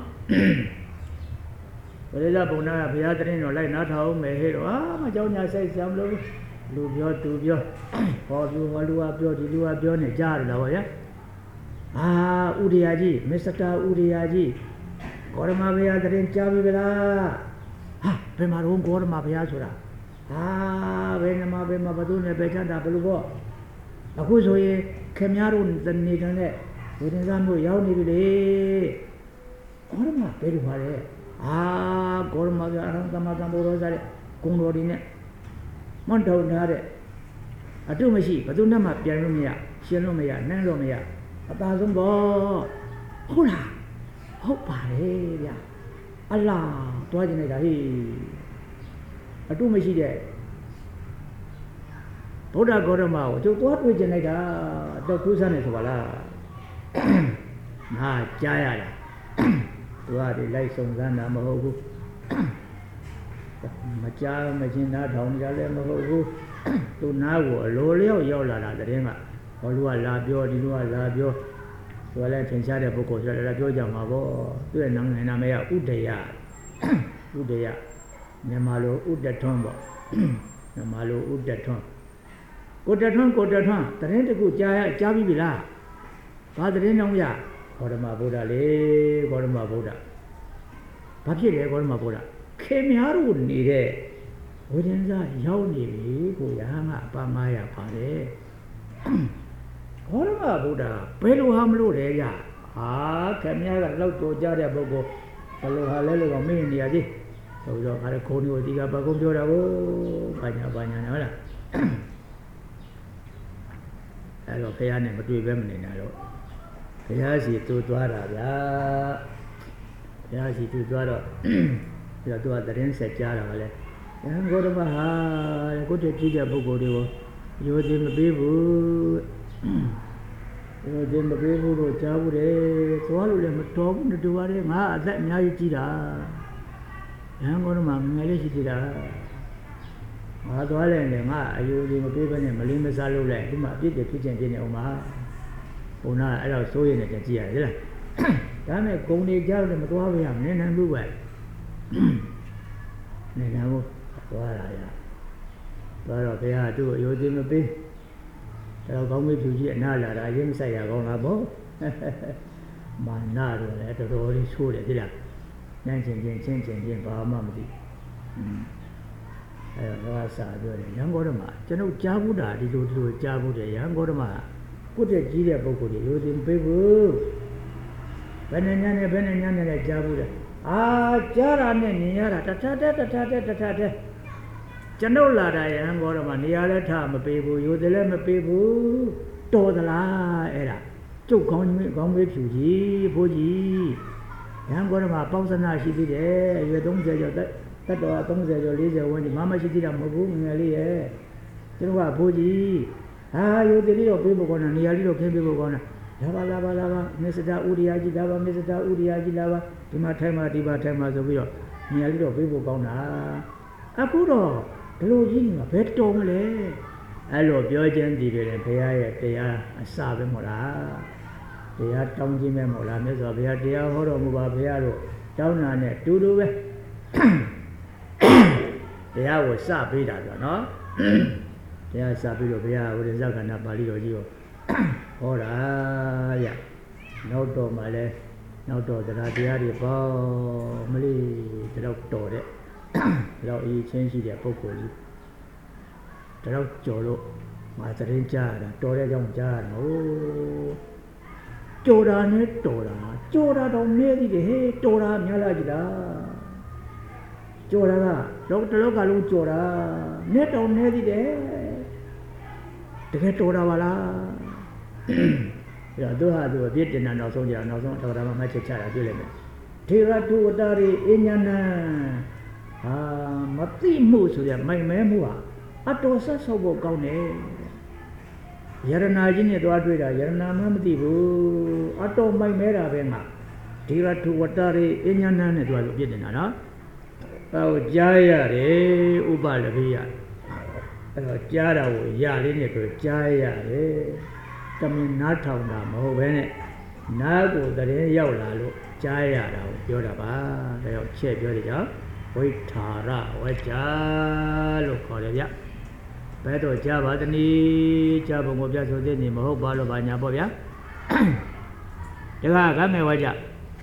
ဘုရားဘုံနာကဘုရားတရင်တော်လိုက်နားထောင်မယ်ဟဲ့တော့မเจ้าညာဆိုင်ဆံလို့လူပြောသူပြောဟောလူကပြောဒီလူကပြောနေကြားရတာဗောဗျာဥဒရာကြီးမစ္စတာဥဒရာကြီးဂေါရမဘုရားတရင်ကြားပြီလားဘယ်မှာတော့ဂေါရမဘုရားဆိုတာဘယ်မှာဘသူနဲ့ပဲချမ်းသာဘယ်လိုပေါ့အခုဆိုရင်ခင်များတို့နေတဲ့ဝိသင်္ဇမျိုးရောက်နေပြီလေဂေါရမဘယ်လိုပါလဲဂေါရမကအရဟံသမသံဘောရောစားတဲ့ဂုံတော်ဒီနဲ့မွန်ထောင်ထားတဲ့အတုမရှိဘသူနဲ့မှပြန်လို့မရရှင်းလို့မရနှမ်းလို့မရအသာဆုံးပေါ့ဟုတ်လားဟုတ်ပါလေဗျအလားတွားကျင်နေတာဟိအတုမရှိတဲ့ဗုဒ္ဓဂေါရမကိုကျုပ်တွားတွေ့ကျင်လိုက်တာတော့ထူးဆန်းနေဆိုပါလားငါကြားရတာသူကဒီလိုက်စုံစမ်းတာမဟုတ်ဘူးမကြားမချင်းနားထောင်ကြလည်းမဟုတ်ဘူးသူနားကိုအလိုလျောက်ရောက်လာတာတည်းကဟောလူကလာပြောဒီလူကလာပြောသူကလည်းထင်ရှားတဲ့ပုဂ္ဂိုလ်ဆိုတော့ပြောကြမှာပေါ့သူ့ရဲ့နာမည်ကဥဒယမြန်မာလိုဥဒထွန်းပေါ့မြန်မာလိုဥဒထွန်းကိုတထွန်းတရင်တခုကြားပြီးပြီလားဘာတရင်တော့ရဂေါရမဗုဒ္ဓလေဂေါရမဗုဒ္ဓဘာဖြစ်လဲဂေါရမဗုဒ္ဓခင်များတို့နေတဲ့ဝိဒင်္ဇရောက်နေပြီကိုရဟန်းကအပါ900ပါတယ်ဂေါရမဗုဒ္ဓဘယ်လိုဟာမလို့လဲကြခင်များကလောက်တော်ကြတဲ့ပုဂ္ဂိုလ်ဘယ်လိုဟာလဲလို့မင်းနေရသေးဆိုတော့အဲ့ခုံမျိုးဒီကဘာကုန်းပြောတာကိုဘာညာနဲ့ဟုတ်လားအဲ့တော့ဘုရားနဲ့မတွေ့ပဲမနေတာတော့ဘုရားစီသူသွားတာဗျာဘုရားစီသူသွားတော့ပြီးတော့သူကသတင်းဆက်ကြားတာကလည်းဂေါရမဟာကိုတည်းကြည့်တဲ့ပုဂ္ဂိုလ်တွေကိုရိုသေမပေးဘူးရိုသေမပေးဘူးလို့ကြားဘူးတယ်သွားလို့လည်းမတော်ဘူးတူပါတယ်ငါအသက်အများကြီးကြီးတာဂေါရမငယ်လေးရှိသေးတာငါသွားလိုက်ရင်ငါအယူကြီးမပေးဘဲနဲ့မလင်းမစားလို့လိုက်ဒီမှာအပြစ်တွေဖြစ်ချင်းပြနေအောင်ပါဘုရားအဲ့တော့စိုးရင်လည်းကြည့်ရတယ်လားဒါမဲ့ဂုံတွေကြောက်လည်းမသွားပါရမနေနိုင်ဘူးပဲနေနိုင်ဘူးသွားလာရသွားတော့ဘုရားတို့အယူကြီးမပေးတော့ကောင်းမေးဖြူကြီးအနာလာတာအရင်မဆိုင်ရကောင်းလားဗောမာနတော့လည်းတော်တော်လေးဆိုးတယ်သိလားညံ့ချင်းဘာမှမသိအဲ့တော့စာပြောတယ်ရန်ဂေါရမကျွန်ုပ်ကြားဘူးတာဒီလိုကြားဘူးတယ်ရန်ဂေါရမကိုယ့်တဲ့ကြီးတဲ့ပုဂ္ဂိုလ်တွေရိုသေမပေးဘူးဘယ်နဲ့ညနဲ့လည်းကြားဘူးတယ်ကြားတာနဲ့နေရတာတထတဲ့ကျွန်ုပ်လာတာရန်ဂေါရမနေရာလည်းထားမပေးဘူးရိုသေလည်းမပေးဘူးတော်သလားအဲ့ဒါကျုပ်ခေါင်းမေးဖြူကြီးဘိုးကြီးရန်ဂေါရမပေါင်းစနာရှိသေးတယ်အရွယ်30ကျော်တတ်တော်30ကျော်40ဝန်းကျင်မရှိသေးတာမဟုတ်ဘူးငယ်လေးရဲ့ကျွန်တော်ကဘိုးကြီးရိုသေလေးတော့ပေးဖို့ကောင်းတာနေရာလေးတော့ခင်းပေးဖို့ကောင်းတာလာပါမစ္စတာဥဒရာကြီးလာပါဒီမှာထိုင်မှာဒီပါထိုင်မှာဆိုပြီးတော့နေရာလေးတော့ပေးဖို့ကောင်းတာအခုတော့ဘယ်လိုကြီးနေမှာဘယ်တော်မလဲအဲ့လိုပြောခြင်းဒီတွေလည်းဘုရားရဲ့တရားအစပဲမို့လားတရားတောင်းခြင်းပဲမို့လားမြတ်စွာဘုရားတရားဟောတော်မူပါဘုရားတို့တောင်းတာနဲ့တူပဲတရားကိုစပေးတာဆိုနော်တရားစပြီးတော့ဘုရားဝိရဇခန္ဓာပါဠိတော်ကြီးကိုဟောတာရနောက်တော့မှလည်းနောက်တော့တရားတွေပေါ့မလေးတော့တော်တဲ့တော့အရေးချင်းရှိတဲ့ပုဂ္ဂိုလ်ကြီးတော့ကြော်လို့ငါသတင်းကြားတာတော်တဲ့ကြောင့်ကြားရတော့ကြော်တာနဲ့တော်တာတော့နည်းသေးတယ်ဟဲ့တော်တာများလားကြည်လားကြော်တာကတော့တလောကလုံးကြော်တာနဲ့တော်နေသေးတယ်တကယ်တော်တာပါလားအဲ့တော့သူအပြစ်တင်တာနောက်ဆုံးတော်တာမှမှတ်ချက်ချတာတွေ့လိုက်မယ်ထေရတုဝတ္တရိအဉ္ဉနံမသိမှုဆိုရမိုင်မဲမှုဟာအတော်ဆက်ဆုပ်ဖို့ကောင်းတယ်ယရနာကြီးနဲ့သွားတွေ့တာယရနာမှမသိဘူးအတော်မိုင်မဲတာပဲငါဒီရထုဝတ္တရေအညာဏနဲ့သွားလို့ပြည့်နေတာနော်ဟိုကြားရတယ်ဥပလပိယအဲ့တော့ကြားတာကိုရလေးနဲ့ပြောကြားရတယ်တမင်နားထောင်တာမဟုတ်ဘဲနဲ့နားကိုတည်းရောက်လာလို့ကြားရတာကိုပြောတာပါဒါကြောင့်ချက်ပြောတယ်ကြောင့်ဝိထာရဝကြလို့ခေါ်တယ်ဗျဘယ်တော့ကြားပါသနည်းကြားပုံကိုပြဆိုတဲ့နေမဟုတ်ပါလို့ဘာညာပေါ့ဗျာဒါကငယ်ဝကြ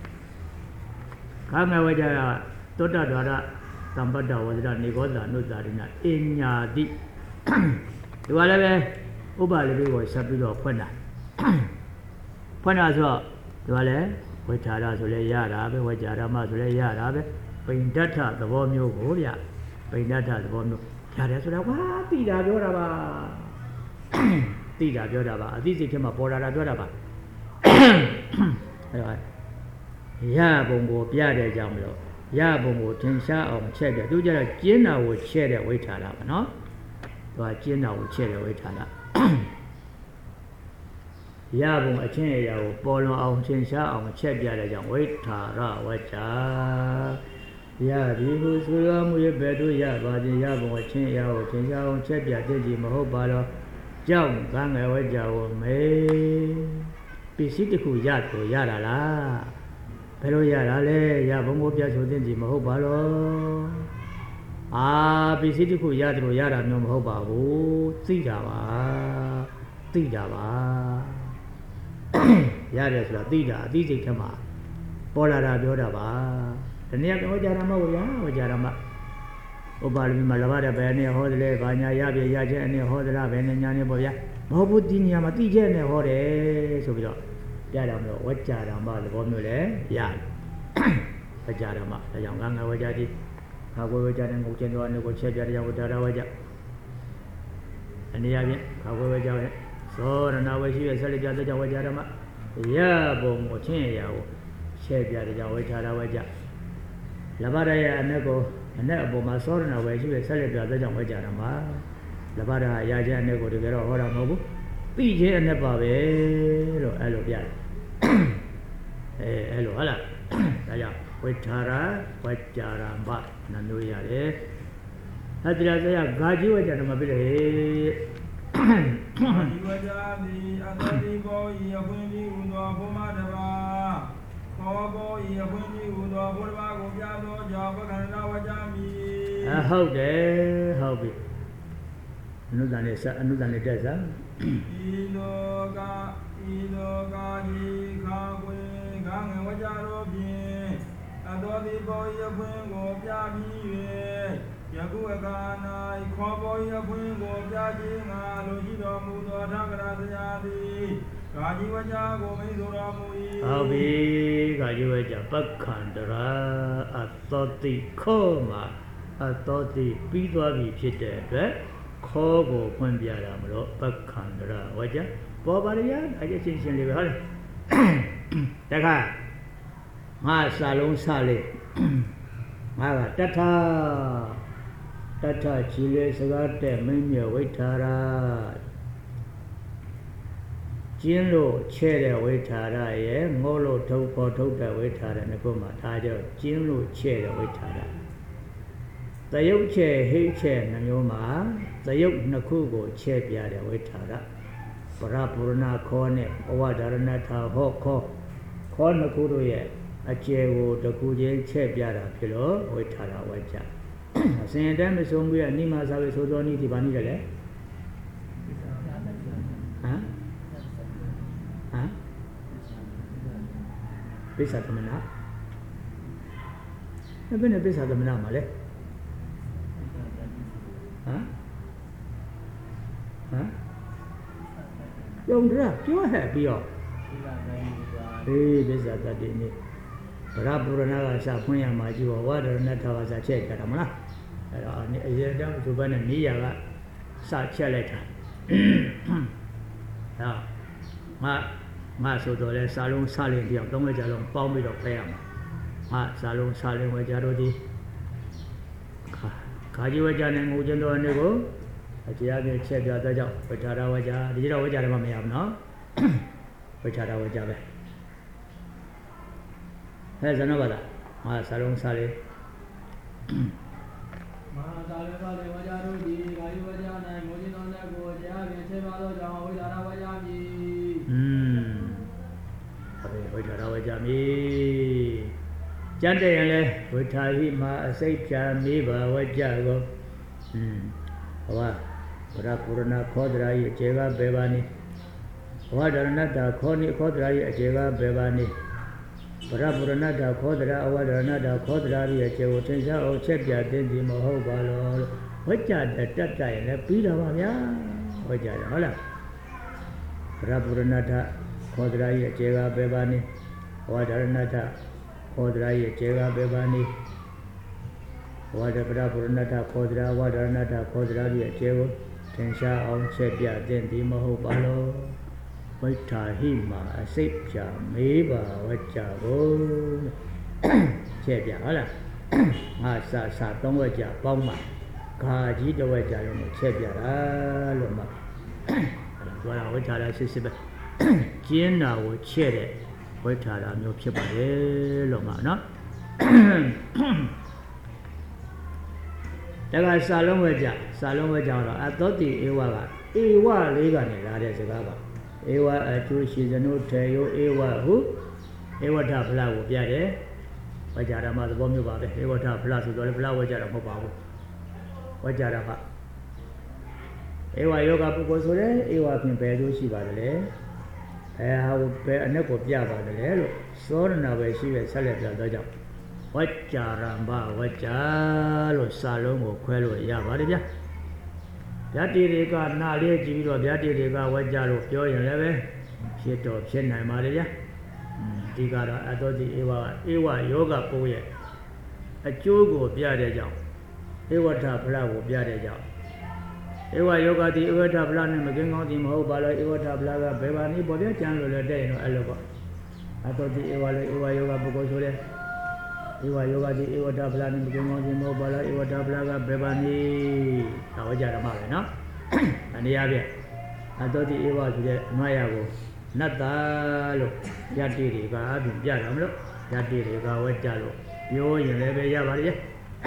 ငယ်ဝကြကသောတဒွါရသံပတ္တဝဇ္ဇနေကောသာနုသာရိနာအညာတိဒီကလည်းပဲဥပလပိကိုဆက်ပြီးတော့ဖွင့်တာဆိုတော့ဒီကလည်းဝိထာရဆိုလဲရတာပဲဝကြရမဆိုလဲရတာပဲပိဋ္ဌသဘောမျိုးကိုဗျပိဋ္ဌသဘောမျိုးရတယ်ဆိုတာဝါတိတာပြောတာပါတိတာပြောတာပါအသိစိတ်ထဲမှာပေါ်လာတာပြောတာပါအဲ့တော့ရပုံကိုပြတဲ့ကြောင့်မလို့ရပုံကိုထင်ရှားအောင်ချက်တယ်သူကြတော့ကျင်းတာကိုချက်တဲ့ဝိထာရပါနော်သူကကျင်းတာကိုချက်တဲ့ဝိထာရရပုံအချင်းအရာကိုပေါ်လွန်အောင်ထင်ရှားအောင်ချက်ပြတဲ့ကြောင့်ဝိထာရဝကြရပြီဟုဆိုရမှုရဲ့ဘယ်သို့ရပါခြင်းရပုံအချင်းအရာကိုထင်ရှားအောင်ချက်ပြတဲ့ကြီးမဟုတ်ပါတော့ကြောင့်ကံငယ်ဝကြကိုမေပစ္စည်းတစ်ခုရတော့ရတာလားဘယ်လိုရတာလဲရပုံကိုပြဆိုတဲ့ကြီးမဟုတ်ပါတော့ပစ္စည်းတစ်ခုရတယ်ရတာမျိုးမဟုတ်ပါဘူးသိတာပါရတယ်ဆိုတာသိတာအသိစိတ်ထဲမှာပေါ်လာတာပြောတာပါဒီနေ့ကဝကြရမဟုတ်လားဝကြရမဥပါလမိမှာလဘတဲ့ဘယ်နဲ့ဟောတယ်လဲဘာညာရပြရချက်အနေဟောသလားဘယ်နဲ့ညာနဲ့ပေါ့ဗျာမဟုတ်ဘူးဒီနေရာမှာသိချက်နဲ့ဟောတယ်ဆိုပြီးတော့ပြတာမလို့ဝကြရမသဘောမျိုးလဲရတယ်ဝကြရမဒါကြောင့်ငါဝကြတိခါကိုဝကြတဲ့ငုတ်ကျင်တော်အနေကိုချက်ပြတဲ့ဝတ္တရဝကြအနေရဖြင့်ခါကိုဝကြရဲ့သောရဏဝရှိရဲ့ဆက်လက်ပြတဲ့ကြောင့်ဝကြရမရပုံကိုချင်းရကိုချက်ပြတဲ့ကြောင့်ဝိထာရဝကြလဘရရဲ့အနက်အပေါ်မှာသောရဏဝရှိရဲ့ဆက်လက်ပြတဲ့ကြောင့်ဝကြရမလဘရအရာချင်းအနက်ကိုတကယ်တော့ဟောတာမဟုတ်ဘူးသိချင်းအနက်ပါပဲလို့အဲ့လိုပြတယ်အဲ့လိုဟုတ်လားဒါကြောင့်ဝိထာရဝကြရမနန္ဒိရတယ်အဲ့ဒီဆရာဂါကြီးဝကြတယ်မပြည့်လေဒီဝကြသည်အတ္တိဘောဤအခွင့်ကြီးဟူသောဘုမတပါခောဘောဤအခွင့်ကြီးဟူသောဘုရားကိုပြသောကြောင့်ပကန္တဝကြမည်ဟုတ်တယ်ဟုတ်ပြီအနုတန်နဲ့တက်စားဤလောကကြီးခါခွေငါငဝကြတော်ဖြင့်အတ္တိဘောဤအခွင့်ကိုပြပြီး၍ယခုအခါ၌ခောဘောဤအခွင့်ကိုပြခြင်းငါလိုရှိတော်မူသောထကရာတရားသည်ကာကြီးဝကြကိုမိဆိုတော်မူ၏ဟုတ်ပြီကာကြီးဝကြပက္ခန္တရာအတ္တိခောမှာအတ္တိပြီးသွားပြီဖြစ်တဲ့အတွက်ခောကိုဖွင့်ပြတာမလို့ပက္ခန္တရာဝကြပေါ်ပါရအကျဉ်းရှင်းလေးပဲဟုတ်တယ်တခါငါစာလုံးစလေးငါကတထချီလေစကားတဲ့မင်းမြဝိထာရကျင်းလို့ချဲ့တဲ့ဝိထာရရဲ့ငိုးလို့ထုတ်တဲ့ဝိထာရနှစ်ခုမှထားကြကျင်းလို့ချဲ့တဲ့ဝိထာရတယုတ်ချဲ့ဟိတ်ချဲ့နှမျိုးမှာတယုတ်နှစ်ခုကိုချဲ့ပြတဲ့ဝိထာရပရပူရဏခောနဲ့ဘဝဓာရဏထာဟောခောနှစ်ခုတို့ရဲ့အကျယ်ကိုတစ်ခုချင်းချဲ့ပြတာဖြစ်လို့ဝိထာရဝကြအစဉ်အတိုင်းမဆုံးဘူးအနိမသာပဲဆိုသောနည်းဒီဘာနည်းလဲဟမ်ပိဿသမဏဘယ်နဲ့ပိဿသမဏမှာလဲယုံကြပြောဟဲ့ပြီးတော့ပိဿတတိနေဗရပူရဏကစဖွင့်ရမှာကြည့်ဝါဒရဏထာဝါစချက်ကြတာမလားအဲ့တော့အရင်တောင်သူဘက်နဲ့နေရကစချက်လိုက်တာငါဆိုတော့လဲစာလုံးစလင်းပြောင်းသုံးဝဲကြလုံးပေါင်းပြီးတော့ဖဲရမှာငါစာလုံးစလင်းဝဲကြတော့ဒီခါကြီးဝကြနဲ့ငိုခြင်းတော်အနေကိုအခြေအပြင်ချက်ပြသောကြောင့်ဝိထာရဝကြဒီတော့ဝကြတယ်မှမရဘူးနော်ဝိထာရဝကြပဲဟဲ့ဇနောပါလားငါစာလုံးစားလေမဟာသာလကလေဝကြတို့ဒီခါကြီးဝကြ၌ငိုခြင်းတော်နဲ့ကိုအခြေအပြင်ချက်ပြသောကြောင့်ဝိထာရဝကြမည်ဝိထာရဝကြမည်ကြတဲ့ရင်လေဝိထာဟိမှာအစိတ်ဖြာမေးပါဝကြကိုဟောဗရပုရဏခောဒရာ၏အခြေကဘယ်ပါနည်းဝါဒရဏတခောနိခောဒရာ၏အခြေကဘယ်ပါနည်းဗရပုရဏတခောဒရာအဝါဒရဏတခောဒရာ၏အခြေကိုသင်္ချာအောင်ချက်ပြတဲ့ဒီမဟုတ်ပါလို့ဝကြတဲ့တတ်တယ်လည်းပြီးတော့ပါဗျာဝကြတယ်ဟုတ်လားဗရပုရဏတခောဒရာ၏အခြေကဘယ်ပါနည်းဝါဒရဏတခောဒရာ၏အခြေကဘယ်ပါနည်းဝါဒပရပုရဏတခောဒရာဝါဒရဏတခောဒရာ၏အခြေကိုသင်္ချာအောင်ချက်ပြတဲ့ဒီမဟုတ်ပါလို့ဝိထာဟိမှာအစိတ်ဖြာမေးပါဝကြကိုချက်ပြဟုတ်လားငါစာသုံးဝကြပေါင်းမှာခါကြီးတစ်ဝကြရုံနဲ့ချက်ပြတာလို့မှအဲ့ဒါဝိထာရစစ်စစ်ပဲကျင်းတာကိုချက်တဲ့ဝိထာရမျိုးဖြစ်ပါတယ်လို့မှနော်ဒါကစာလုံးဝကြတော့အသောတိဧဝကဧဝလေးကနေလာတဲ့စကားပါဧဝအကျိုးရှိစနုထေယောဧဝဟုဧဝထဖလားကိုပြတယ်ဝကြရမှာသဘောမျိုးပါပဲဧဝထဖလားဆိုတော့လေဖလားဝကြတော့မဟုတ်ပါဘူးဝကြရမှာဧဝယောဂပုဂ္ဂိုလ်ဆိုတဲ့ဧဝဖြင့်ဘယ်လိုရှိပါသလဲဟာဘယ်အ내ကိုပြပါတယ်လေလို့သောရဏပဲရှိပဲဆက်လက်ပြတော့ကြောင့်ဝကြရမဝကြလို့စာလုံးကိုခွဲလို့ရပါတယ်ဗျာဗျာတိတွေကနာလေးကြည့်ပြီးတော့ဗျာတိတွေကဝကြလို့ပြောရင်လည်းပဲဖြစ်တော့ဖြစ်နိုင်ပါလေဗျာဒီကတော့အတောတိဧဝယောဂပုဂ္ဂိုလ်ရဲ့အကျိုးကိုပြတဲ့ကြောင့်ဧဝထဖလားကိုပြတဲ့ကြောင့်ဧဝယောဂတိဧဝထဖလားနဲ့မကင်းကောင်းသည်မဟုတ်ပါလို့ဧဝထဖလားကဘယ်ပါနည်းပေါ်ပြကြံလို့လည်းတဲ့ရင်တော့အဲ့လိုပေါ့အတောတိဧဝယောဂပုဂ္ဂိုလ်ဆိုတဲ့ဧဝယောဂတိဧဝထဖလားနဲ့မကင်းကောင်းသည်မဟုတ်ပါလို့ဧဝထဖလားကဘယ်ပါနည်းဒါဝကြရမှာပဲနော်အနေရပြအတောတိဧဝဆိုတဲ့အမှားရကိုနတ်တာလို့ယတ္တိတွေကအပြင်ပြတာမလို့ယတ္တိတွေကဝကြလို့ပြောရင်လည်းပဲရပါလေ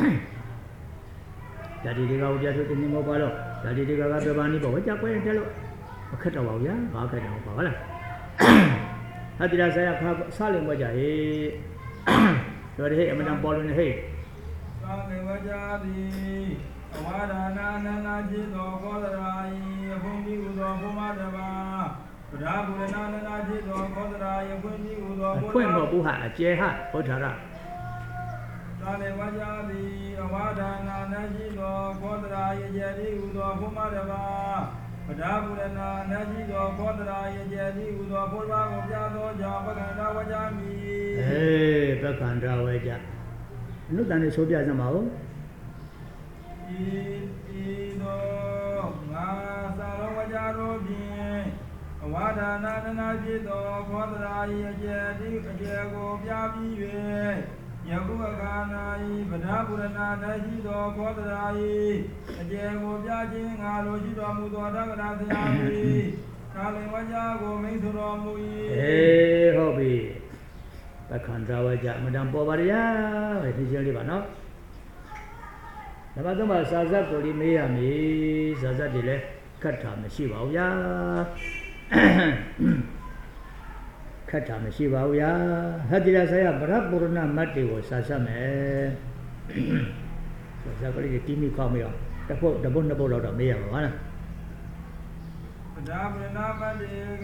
ယတ္တိတွေကဝကြဆိုတဲ့နေမဟုတ်ပါလို့ယတ္တိတွေကဘယ်ပါနည်းပေါ့ဝကြပွဲတယ်လို့အခက်တော့ပါဗျာဘာခက်တော့ပါဟုတ်လားဟတ္တိရဆရာခါစလိမ်ဝကြဟေးတို့ဟေးအမတန်ပေါ်လို့နေဟေးသာလေဝကြသည်အဝါဒနာနန္နာจิตသောခောဒရာယအဘုံဒီဟုသောဘုမတဘာဗဒဗုရဏနန္နာจิตသောခောဒရာယဖွင့်ဒီဟုသောဖွင့်မဟုတ်ဘူးဟာအကျယ်ဟာဘုရားရသာလေဝကြသည်အဝါဒနာနန္နာจิตသောခောဒရာယကျေတိဟုသောဘုမတဘာဗဒဗုရဏနန္နာจิตသောခောဒရာယကျေတိဟုသောဘုရားကိုပြသောကြောင့်ပကန္တဝကြမိပကန္တဝကြအနုတ္တန်နဲ့ဆိုပြစမ်းပါဦးဤသောငါသာရောဝကြတို့ဖြင့်အဝါဒနာနနာจิตသောခောဒရာယအကျေတိအကျေကိုပြပြီး၍ယခုအခါ၌ဗဒဗုရဏနာရှိသောခောဒရာယအကျေကိုပြခြင်းငါလိုရှိတော်မူသောတက္ကရာဆရာသည်ကာလင်ဝကြကိုမိတ်ဆိုတော်မူ၏ဟုတ်ပြီပကန္တဝကြမတန်ပေါ်ပါရပဲသိချင်းလေးပါနော်နံပါတ်3မှာစာဇတ်ကိုဒီမေးရမည်စာဇတ်တွေလည်းခက်တာမရှိပါဘူးဗျာခက်တာမရှိပါဘူးဗျာဟတ္တိရဆရာဗရပုရဏမတ်တွေကိုစာဆက်မယ်စာဇတ်ကလေးတီးမိခေါက်မရတစ်ပုတ်နှစ်ပုတ်လောက်တော့မေးရမှာပါလားဗဒဗုရဏမတ်တွေက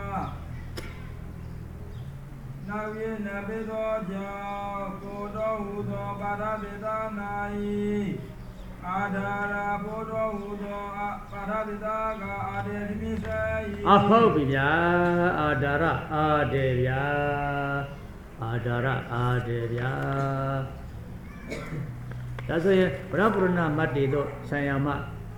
နာဝိနဘေသောကြောင့်ကိုတော်ဟူသောပါရဒေသ၌အာဒါရာဘုတော်ဟူသောပါရဒေသကအာဒေတိမိစေ၏ဟုတ်ပြီဗျာအာဒါရအာဒေဗျာအာဒါရအာဒေဗျာဒါဆိုရင်ဗရပုရဏမတ်တေတို့ဆံယမ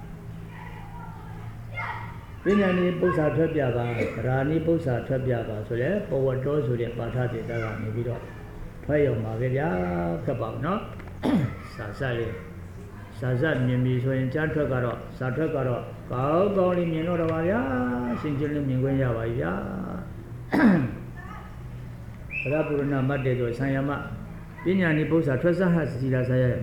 ပညာနိပု္ပ္ပာထွက်ပြပါရာနိပု္ပ္ပာထွက်ပြပါဆိုရဲပဝတ္တောဆိုတဲ့ပါဠိတေတာကနေပြီးတော့ထွက်ရုံပါပဲဗျာခက်ပါဘူးနော်စာစလေးစာဇတ်မြင်ပြီဆိုရင်ကြားထွက်ကတော့စာထွက်ကတော့ကောင်းကောင်းလေးမြင်တော့ပါဗျာရှင်ချင်းလေးမြင်ခွင့်ရပါပြီဗျာဗရပုရဏမတ်တေဆိုဆံယမပညာနိပု္ပ္ပာထွက်စဟစီလာဆရာရဲ့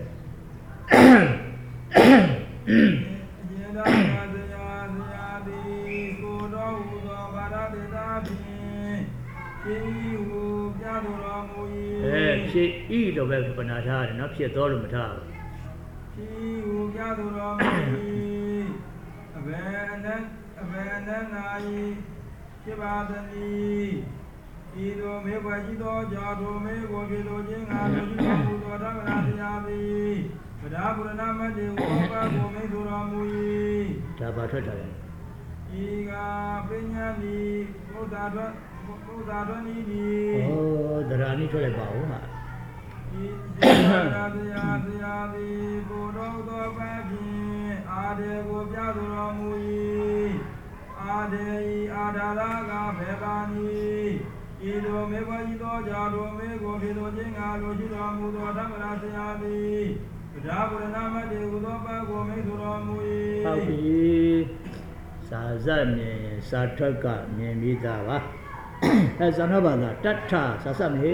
ဖြစ်ဤတော့ပဲပနာထားတယ်နော်ဖြစ်တော်လို့မထားဘူးဖြစ်ဟူပြတော်မူ၏အဘယ်အနန္နာ၏ဖြစ်ပါသည်ဤသို့မေဘွယ်ရှိသောကြောင့်တို့မေကိုဖြစ်လိုခြင်းငါတို့ရှိတော်မူသောဓမ္မရာတရားသည်ဗဒပုရဏမတ္တေဝောပါကိုမိဆိုတော်မူ၏ဒါပါထွက်တယ်ဤကပညာနိဘုဒ္ဓတော်နိနိဩဒရာနိထွက်လိုက်ပါဦးဟာဤတရားတရားသည်ဘုရောသောပဖြင့်အာဒေကိုပြတော်မူ၏အာဒေဤအာဒါရကဘေပါနိဤသို့မေဘဤသောကြောင့်တို့မေကိုဖြစ်သောခြင်းငါလိုရှိတော်မူသောဓမ္မရာတရားသည်ဗဒပုရဏမတ္တေဟူသောပကိုမိဆိုတော်မူ၏ဟုတ်ပြီစာဇတ်မြင်စာထွက်ကမြင်ပြီးသားပါအဲဇာနာဘာသာတထစာစမေ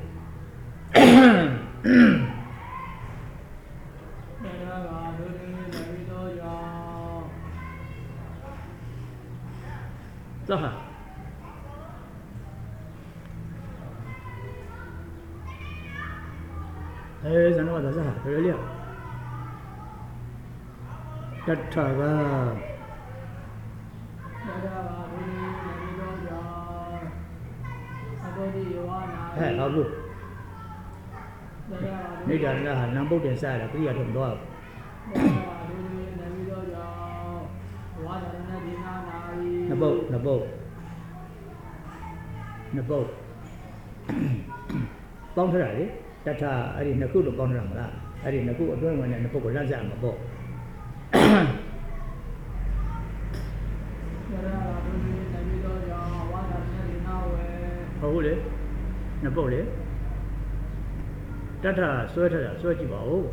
သဟာဇာနာဘာသာသဟာဘယ်လိုလဲတထကဟဲ့ဟုတ်ဘူးနေတာကဟာနံပုတ်တင်စားရတာပြိယထုံတော့နှစ်ပုတ်ပေါင်းထတာလေတထအဲ့ဒီနှစ်ခုတော့ပေါင်းထတာမလားအဲ့ဒီနှစ်ခုအတွင်းဝင်တဲ့နှစ်ပုတ်ကိုလမ်းစားမှာပေါ့ဟုတ်လေနှစ်ပုတ်လေတထဆွဲထတာဆွဲကြည့်ပါဦး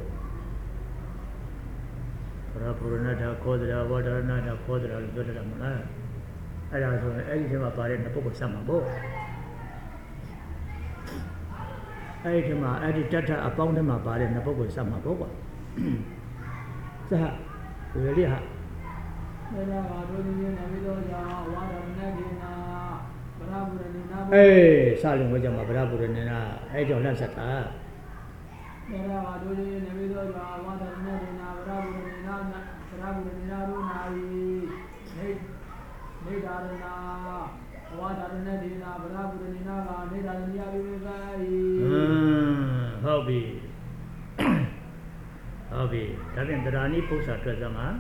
ဗရပုရဏတာခောဒရာဝဒရဏတာခောဒရာလို့ပြောတယ်မလားအဲ့ဒါဆိုရင်အဲ့ဒီထဲမှာပါတဲ့နှစ်ပုတ်ကိုစမှာပေါ့အဲ့ဒီထဲမှာအဲ့ဒီတထအပေါင်းထဲမှာပါတဲ့နှစ်ပုတ်ကိုစမှာပေါ့ကွာစဟဝေလိဟာဒါကတို့ဒီနေ့နမီတော်ကြောင့်ဝါဒနာကိနာဗရပုရဏိနာစလင်ဝဲကြမှာဗရပုရဏိနာအဲ့ကြောင့်လက်ဆက်တာဒါကတို့ဒီနေ့နမီတော်ကြောင့်ဝါဒနာကိနာဗရပုရဏိနာရုနာယိနေဒါရနာဝါဒနာကိနာဗရပုရဏိနာကနေဒါရဏိယဝိဝေကာယိဟုတ်ပြီဒါဖြင့်တရားနိပု္ပ္ပာထွက်စမှာ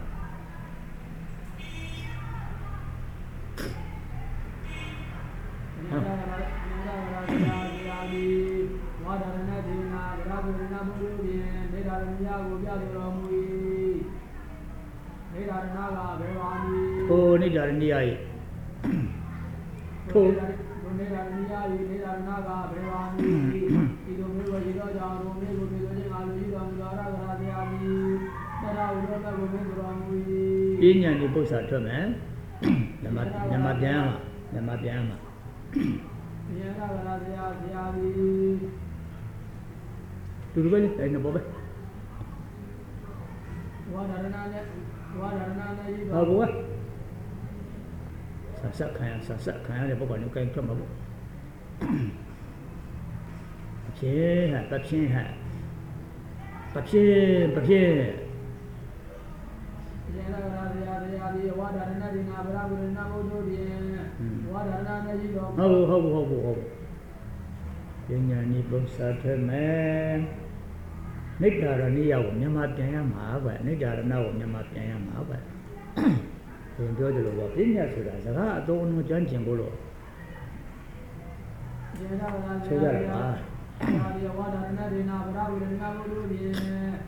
ဝါဒနာဒေနာဗရပုရဏဘုရုဖြင့်နေဒါရဏိယကိုပြတော်မူ၏နေဒါရဏကဘေဝာနိနေဒါရဏိယ၏ထိုနေဒါရဏိယ၏နေဒါရဏကဘေဝာနိဤသို့မျိုးဝေသောကြောင့်တို့မျိုးကိုပြေသောခြင်းငါလူကြီးတော်မူသောရဂရာတရားသည်သရဝိရောဓကိုမြင်တော်မူ၏ပညာနိပု္ပ္ပာထွက်မယ်မြန်မာပြန်မှာဉာဏ်ကလာတရားသည်တူတူပဲလေအဲ့နော်ပဲဝါဒနာနဲ့ဤပါဘောဆက်ခံရတဲ့ပုဂ္ဂိုလ်မျိုးကိုထွက်မှာပေါ့ဖြင်းဟာပဖြင်းဉာဏ်ကလာတရားသည်ဝါဒနာဒီနာဗရပုရဏဘုဒ္ဓဖြင့်ဝါဒနာနဲ့ဤတော်ဟုတ်ပညာနိပု္ပ္ပာထွက်မယ်နိဒ္ဓာရဏိယကိုမြန်မာပြန်ရမှာပဲနိဒ္ဓာရဏကိုမြန်မာပြန်ရမှာပဲသင်ပြောတယ်လို့ပေါ့ပညာဆိုတာစကားအသုံးအနှုန်းကျွမ်းကျင်ဖို့လို့ဆိုကြတာပါဝါဒနာဒီနာဗရပုရဏဘုဒ္ဓဖြင့်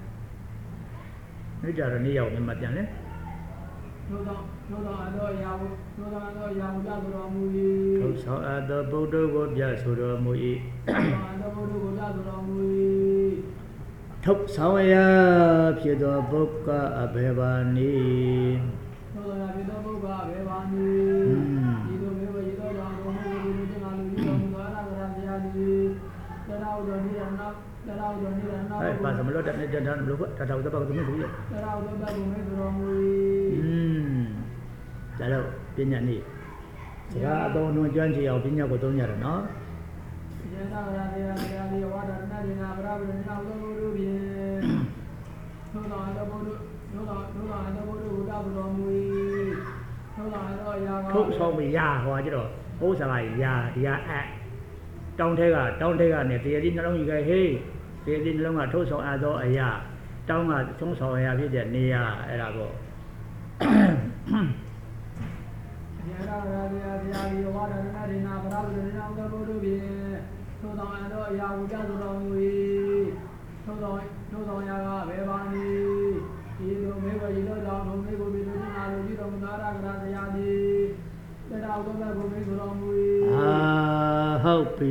နိဒ္ဓာရဏိယကိုမြန်မာပြန်လဲသောတော်အတော်ရာဟုပြတော်မူ၏သောဆောင်အတော်ဗုဒ္ဓကိုပြဆိုတော်မူ၏သောတော်ဗုဒ္ဓကိုပြဆိုတော်မူ၏ထုတ်ဆောင်ရဖြစ်သောပုဂ္ဂအဘေဘာနိသောရဖြစ်သောပုဂ္ဂအဘေဘာနိဤသို့မေဝဤသောကြောင့်ဘုံဘုံဒီလိုတင်လာလူကြီးတော်မူသောအရဟံတရားသည်တရားတော်နိရဏတရားတော်နိရဏဘာသမလို့တဲ့တဲ့တဲ့လို့တတော်တော့ဘာသမလို့ရတရားတော်ဘုံမေတော်မူဒါတော့ပညာနည်းစကားအတော်နှွန်ကျွမ်းချေအောင်ပညာကိုသုံးကြတယ်နော်ယေနာရာတရားတရားဒီဝါဒနာဒီနာဗရာဗရဏေသောဘုရုဖြင့်သောတော်အဘုရုသောတော်အဘုရုဝဒဘတော်မူ၏သောတော်အရာကထုတ်ဆောင်ပြီးရာဟောကြတော့ဘုရားကရာဒီကအတောင်းထဲကနေတရားဒီနှလုံးကြီးကဟေးတရားဒီနှလုံးကထုတ်ဆောင်အပ်သောအရာတောင်းကသုံးဆောင်အရာဖြစ်တဲ့နေရာအဲ့ဒါပေါ့ယေနာရာတရားဒီဝါဒနာဒီနာဗရာဗရဏေသောဘုရုဖြင့်သောတော်အရာဝဒတော်မူ၏သောတော်ရာကဘေဘာနိဤလိုမေဝဤသောကြောင့်ဘုံမေကိုပြီးလို့နာလို့ကြည့်တော်မူသောရကရာတရားသည်တရားတော်ဘုံမေကိုတော်မူ၏ဟုတ်ပြီ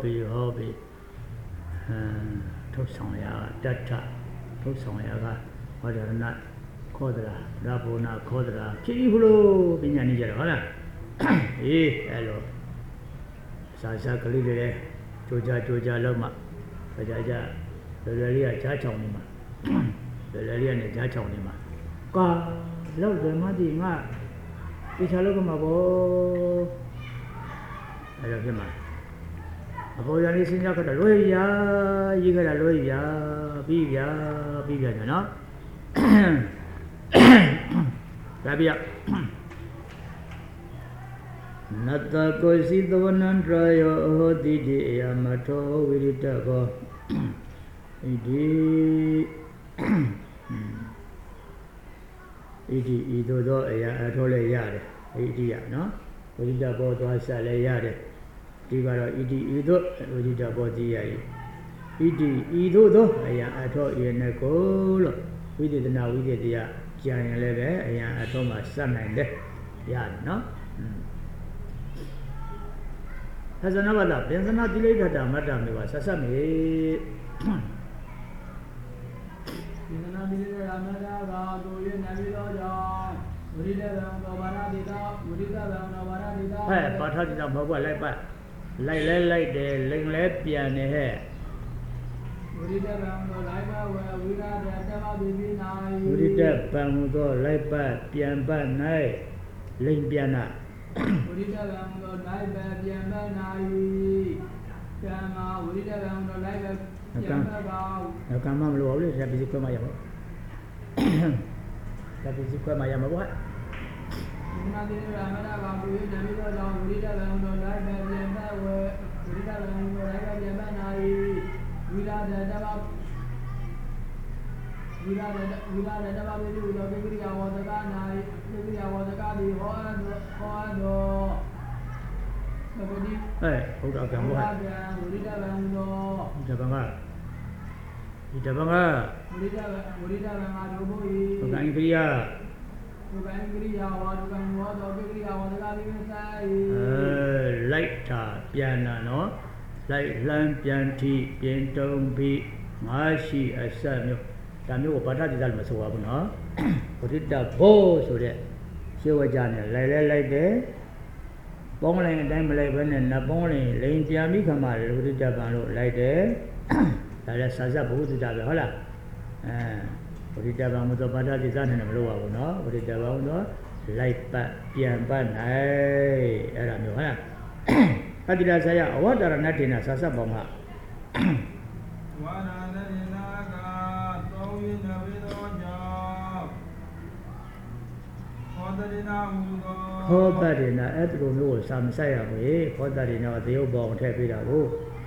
ထုတ်ဆောင်ရာတတ္ထထုတ်ဆောင်ရာကဝဒရဏခောဒရာရဘောနာခောဒရာဖြစ်ပြီလို့ပညာနေကြတယ်ဟုတ်လားအေးအဲ့လိုစာကလေးတွေကြိုကြလောက်မှကြလွယ်လေးကကြားချောင်းနေမှာလွယ်လေးကနေကြားချောင်းနေမှာကာလောက်လွယ်မှဒီငါဒီချလောက်ကမှာပေါ့အဲ့ဒါဖြစ်မှာအပေါ်ရလေးစဉ်းစားကြတော့လွယ်ရရေးကြတာလွယ်ရပြီးကြနော်ဒါပြနတ္တကိုစီသဝနန္တရောဟောတိတိအယမထောဝိရိတကောဣတိဤသို့သောအရာအထောလည်းရတယ်ဣတိယနော်ဝိရိတဘောသွားဆက်လည်းရတယ်ဒီကတော့ဣတိဤသို့ဝိရိတဘောတိရ၏ဣတိဤသို့သောအရာအထောဤနဲ့ကိုလို့ဝိသေသနာဝိသေတရားကြံရင်လည်းပဲအရာအထောမှာစနိုင်တယ်ရတယ်နော်သဇနဝတပင်စနာတိလိဋ္ဌတာမတ္တမေဝဆက်ဆက်မေပင်စနာတိလိဋ္ဌတာမတ္တကာကို၍နဗိသောကြောင့်ဝိရိတဗံသောဘာရတိတာဝိရိတဗံသောဘာရတိတာပါထတိတာမဟုတ်ဘူးလိုက်ပါလိုက်လဲလိုက်တယ်လိန်လဲပြန်နေဟဲ့ဝိရိတဗံသောလိုက်ပါဝေဝိရတတမပိပိနာဝိရိတဗံသောလိုက်ပါပြန်ပတ်၌လိန်ပြန်နာဝိရိတဗံသောလိုက်ပါပြန်ပတ်၌ကမ္မဝိရိတဗံသောလိုက်ပါပြန်ပတ်ပါကမ္မမလို့လေဆက်ပြီးခွဲမှရမှာဆက်ပြီးခွဲမှရမှာပေါ့ဒီမှာဒီရမနာဘာကိုညမိတော့ကြောင့်ဝိရိတဗံသောလိုက်ပါပြန်ပတ်ဝေဝိရိတဗံသောလိုက်ပါပြန်ပတ်၌ဝိရတတမဝိရတတမပိတုသောပိကိယဝတက၌ပိကိယဝတကသည်ဟောတော်သဘောတိဘုရားကံဘောဟဲ့ဝိရိတဗံသောဒီတပံကဝိရိတဗံငါတို့ဘု၏ဘုကံကိရိယာဘုကံကိရိယာဝါဒကံဝါသောပိကိယဝတကသည်ဆိုင်လိုက်တာပြန်တာနော်လိုက်လန်းပြန်ထိပြင်တုံပြီးငါရှိအဆက်မျိုးဒါမျိုးကိုပါဠိတိမဆိုပါဘူးနော်ဝိရိတဘောဆိုတဲ့ရှေးဝကြနဲ့လိုက်လဲလိုက်တယ်ပေါင်းလိုက်အတိုင်းမလိုက်ဘဲနဲ့နတ်ပေါင်းလိုက်လိန်ပြန်ပြီးခါမှဝိရိတပံလို့လိုက်တယ်ဒါလည်းစာစပ်ဘုဒ္ဓတာပဲဟုတ်လားဝိရိတပံမဆိုပါဠိတိနဲ့မလို့ပါဘူးနော်ဝိရိတပံတော့လိုက်ပတ်ပြန်ပတ်နိုင်အဲ့ဒါမျိုးဟုတ်လားအတ္တိရဆရာအဝတ္တရဏတေနဆသဘောမှာဝါဒနာတေနာကသောဝိနဝေသောကြောင့်ဟောတရိနာဟူသောဟောတရိနာအဲ့ဒီလိုမျိုးကိုစာမဆိုင်ရဘူးဟောတရိနာကသေယုတ်ပေါ်ထည့်ပေးတာကို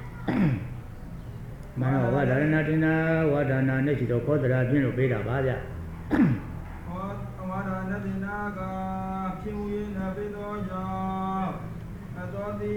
မနောဝါဒနာတေနာဝါဒနာနဲ့ရှိတော့ခောတရာပြင်းလို့ပေးတာပါဗျဟောဝါဒနာတေနာကဖြစ်ဝိနဝေသောကြောင့်အသောတိ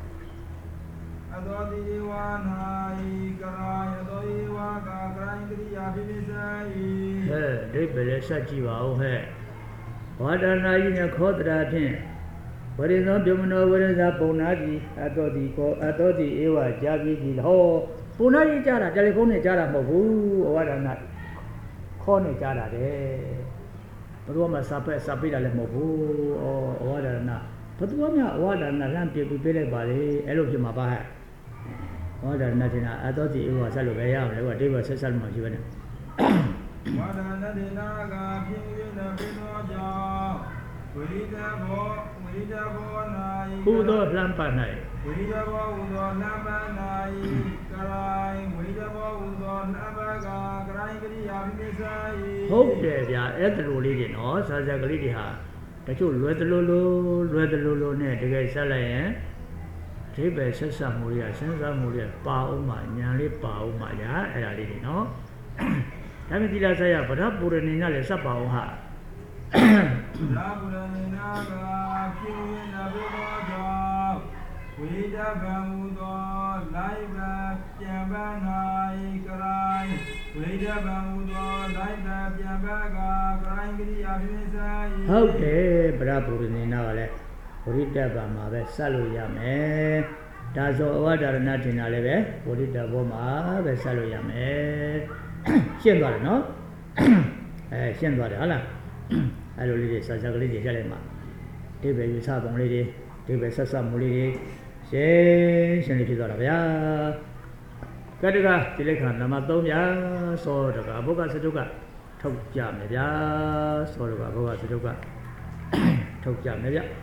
ဧဝနာယိကရာယသောဧဝကာကရံကရိယာပိပိစာယိဒိဗ္ဗေလည်းဆက်ကြည့်ပါဦးဟဲ့ဝါဒနာကြီးနဲ့ခောတရာဖြင့်ဝရိသောပြုမနောဝရဇာပုံနာတိအတောတိဧဝကြာပြီကြီးဟောပုံနာကြီးကြားတာတယ်လီဖုန်းနဲ့ကြားတာမဟုတ်ဘူးဩဝါဒနာခေါ်နေကြားတာတဲ့ဘယ်သူမှစာပေးတာလည်းမဟုတ်ဘူးဩဝါဒနာဘယ်သူမှဩဝါဒနာလမ်းပြပြပေးလိုက်ပါလေအဲ့လိုဖြစ်မှာပါဟဲ့ဩဝါဒနာတင်တာအတော်စီဥပ္ပါဆက်လို့ပဲရအောင်လေကွာဒိဗ္ဗဆက်ဆက်လို့မရှိဘဲနဲ့ဝါဒနာဒေနာကပြင်းရတဲ့ဘိသောကြောင့်ဝိရိဒဘောနာယဟူသောလမ်းပါ၌ဝိရိဒဘောဟူသောလမ်းပါ၌ကရိုင်းဝိရိဒဘောဟူသောလမ်းပါကကရိုင်းကရိယာပိစ္ဆာယဟုတ်တယ်ဗျာအဲ့ဒါလိုလေးတွေနော်စာစကလေးတွေဟာတချို့လွယ်တလို့လို့နဲ့တကယ်ဆက်လိုက်ရင်ဒိဗ္ဗဆက်ဆက်မှုရစဉ်းစားမှုရပါအောင်မှညာလေးပါအောင်မှညာအဲ့ဒါလေးတွေနော်ဒါပေမဲ့ဒီလားဆက်ရဗဒပူရဏိနလည်းစပ်ပါအောင်ဟာလာပူရဏိနကပြင်းရတဲ့ဘိသောကြောင့်ဝိဒဗံဟူသောလိုက်ပါပြန်ပန်း၌ကရိုင်းဝိဒဗံဟူသောလိုက်ပါပြန်ပန်းကကရိုင်းကရိယာပိစ္ဆာယဟုတ်တယ်ဗဒပူရဏိနကလည်းဝိဒဗံမှာပဲဆက်လို့ရမယ်ဒါဆိုအဝဒရဏထင်တာလည်းပဲဝိဒဘောမှာပဲဆက်လို့ရမယ်ရှင်းသွားတယ်နော်ရှင်းသွားတယ်ဟုတ်လားအဲ့လိုလေးတွေစာစကလေးတွေချက်လိုက်မှာဒိဗ္ဗယူဆပုံလေးတွေဒိဗ္ဗဆက်ဆက်မှုလေးတွေရှင်းလေးဖြစ်သွားတာဗျာကတ္တကဒီလက်ခံနမ3ဗျာသောတကဘုကစတုကထုတ်ကြမယ်ဗျာသောတကဘုကစတုကထုတ်ကြမယ်ဗျာ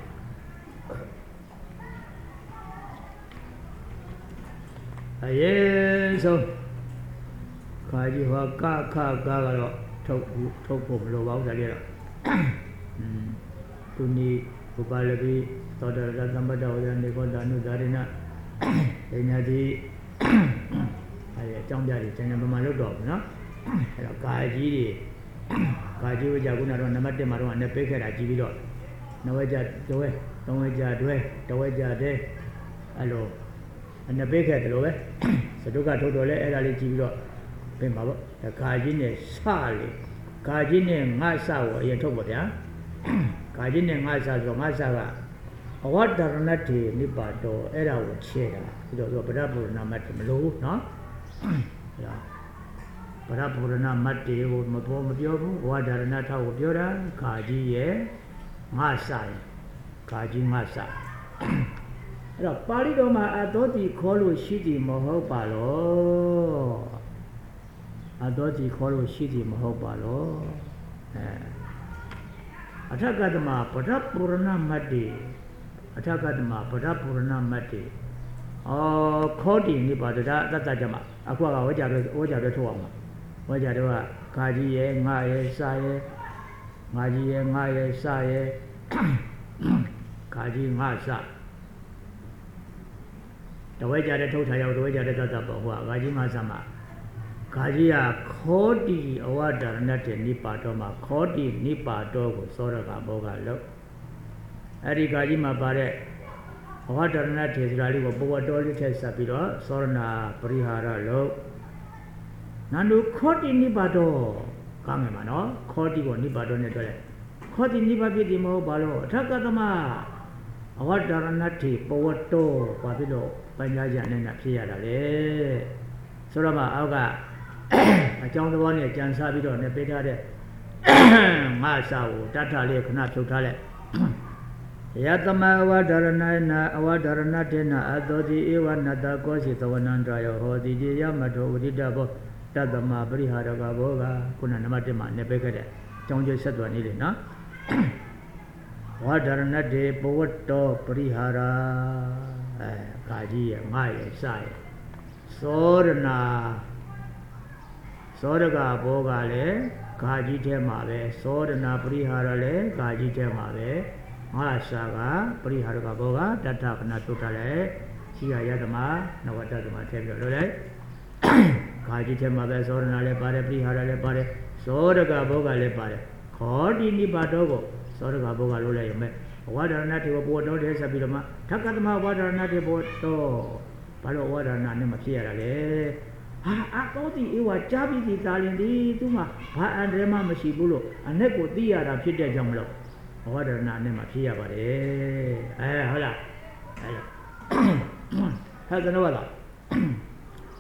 အရေးဆုံးခါကြီးဟောကခကတော့ထုတ်ဖို့မလိုပါဘူးဒါလေးတော့သူနီဥပါလပိသောတရသမ္ပတ္တဝေနေကောတာနုဒါရိနဒိညာတိအဲအကြောင်းပြတယ်ကျန်ပမာလို့တော့ဘူးနော်အဲ့တော့ကာကြီးဝကြခုနတော့နံပါတ်1မှာတော့အနေပေးခဲ့တာကြည့်ပြီးတော့နဝကြတွဲသုံးဝကြတွဲတဝကြတဲ့အဲ့လိုအနေပေးခဲ့တယ်လို့ပဲစတုကထုတ်တော်လဲအဲ့ဒါလေးကြည့်ပြီးတော့ပြင်ပါပေါ့ဒါကာကြီးနဲ့စလေကာကြီးနဲ့ငါစကိုအရင်ထုတ်ပါဗျာကာကြီးနဲ့ငါစဆိုငါစကအဝတ္တရဏတိနိပါတောအဲ့ဒါကိုချဲတာပြီးတော့ဗဒပူရဏမတ်မလို့နော်ဗဒပူရဏမတ်တေကိုမပြောဘူးဝါဒရဏထောက်ကိုပြောတာကာကြီးရဲ့ငါစရဲ့ကာကြီးငါစအဲ့တော့ပါဠိတော်မှာအတောတိခေါ်လို့ရှိသည်မဟုတ်ပါလို့အတောတိခေါ်လို့ရှိသည်မဟုတ်ပါလို့အထကတမဗဒပူရဏမတ်တေအထကတမဗဒပူရဏမတ်တေခေါ်တည်နေပါတတတကြမှာအခုကဝကြတော့ထုတ်အောင်ဝကြတော့ကာကြီးရဲ့ငါရဲ့စာရဲ့ငါကြီးရဲ့ငါရဲ့စာရဲ့ကာကြီးငါစာတဝဲကြတဲ့ထုတ်ထားရောက်တဝဲကြတဲ့သတ်ပေါ့ဟိုကကာကြီးငါစာမှာကာကြီးကခောတိအဝဒရဏတေနိပါတောမှာခောတိနိပါတောကိုသောရကဘောကလို့အဲ့ဒီကာကြီးမှာပါတဲ့အဝဒရဏတေဆိုတာလေးကိုပဝတ္တောလေးထည့်ဆက်ပြီးတော့သောရဏပရိဟာရလို့နန္ဒုခောတိနိပါတောကောင်းမယ်မှာနော်ခောတိကိုနိပါတောနဲ့တွဲလိုက်ခောတိနိပါဖြစ်ဒီမဟုတ်ပါလို့အထကသမအဝဒရဏတေပဝတ္တောဘာဖြစ်လို့ပညာဉာဏ်နဲ့ဖြစ်ရတာလေဆိုတော့မှအောက်ကအကြောင်းတော်နဲ့ကြံစားပြီးတော့နေပေးထားတဲ့ငါစာကိုတတ်ထလေးခဏဖြုတ်ထားလိုက်ယတမဝဒရဏနာအဝဒရဏတေနအတောတိဧဝနတကောစီသဝနန္တယောဟောတိတိယမထောဝိတဘောတတမပရိဟာရကဘောကခုနနံပါတ်1မှာနေပေးခဲ့တဲ့အကြောင်းကျဆက်သွယ်နေလေနော်ဝဒရဏတေပဝတ္တောပရိဟာရကာကြီးရဲ့ငါရဲ့စရဲ့သောရဏသောရကဘောကလည်းကာကြီးထဲမှာပဲသောရဏပရိဟာရလည်းကာကြီးထဲမှာပဲငါစာကပရိဟာရကဘောကတတ္ထခဏထုတ်ထားလိုက်ရှိရယတမနဝတ္တသမထည့်ပြီးလို့လိုက်ကာကြီးထဲမှာပဲသောရဏလည်းပါတယ်ပရိဟာရလည်းပါတယ်သောရကဘောကလည်းပါတယ်ခောတိနိပါတောကိုသောရကဘောကလို့လိုက်ရမယ်ဝါဒရဏတေဘောဘောတော်တဲ့ဆက်ပြီးတော့မှထကတမဝါဒရဏတေဘောတော်ဘာလို့ဝါဒရဏနဲ့မဖြစ်ရတာလဲဟာအတောတိဧဝကြားပြီးဒီသာလင်ဒီသူမှဘာအန္တရာယ်မှမရှိဘူးလို့အ내ကိုသိရတာဖြစ်တဲ့ကြောင့်မလို့ဝါဒရဏနဲ့မှဖြစ်ရပါတယ်ဟုတ်လားအဲ့လိုဟဲ့ကျွန်တော်က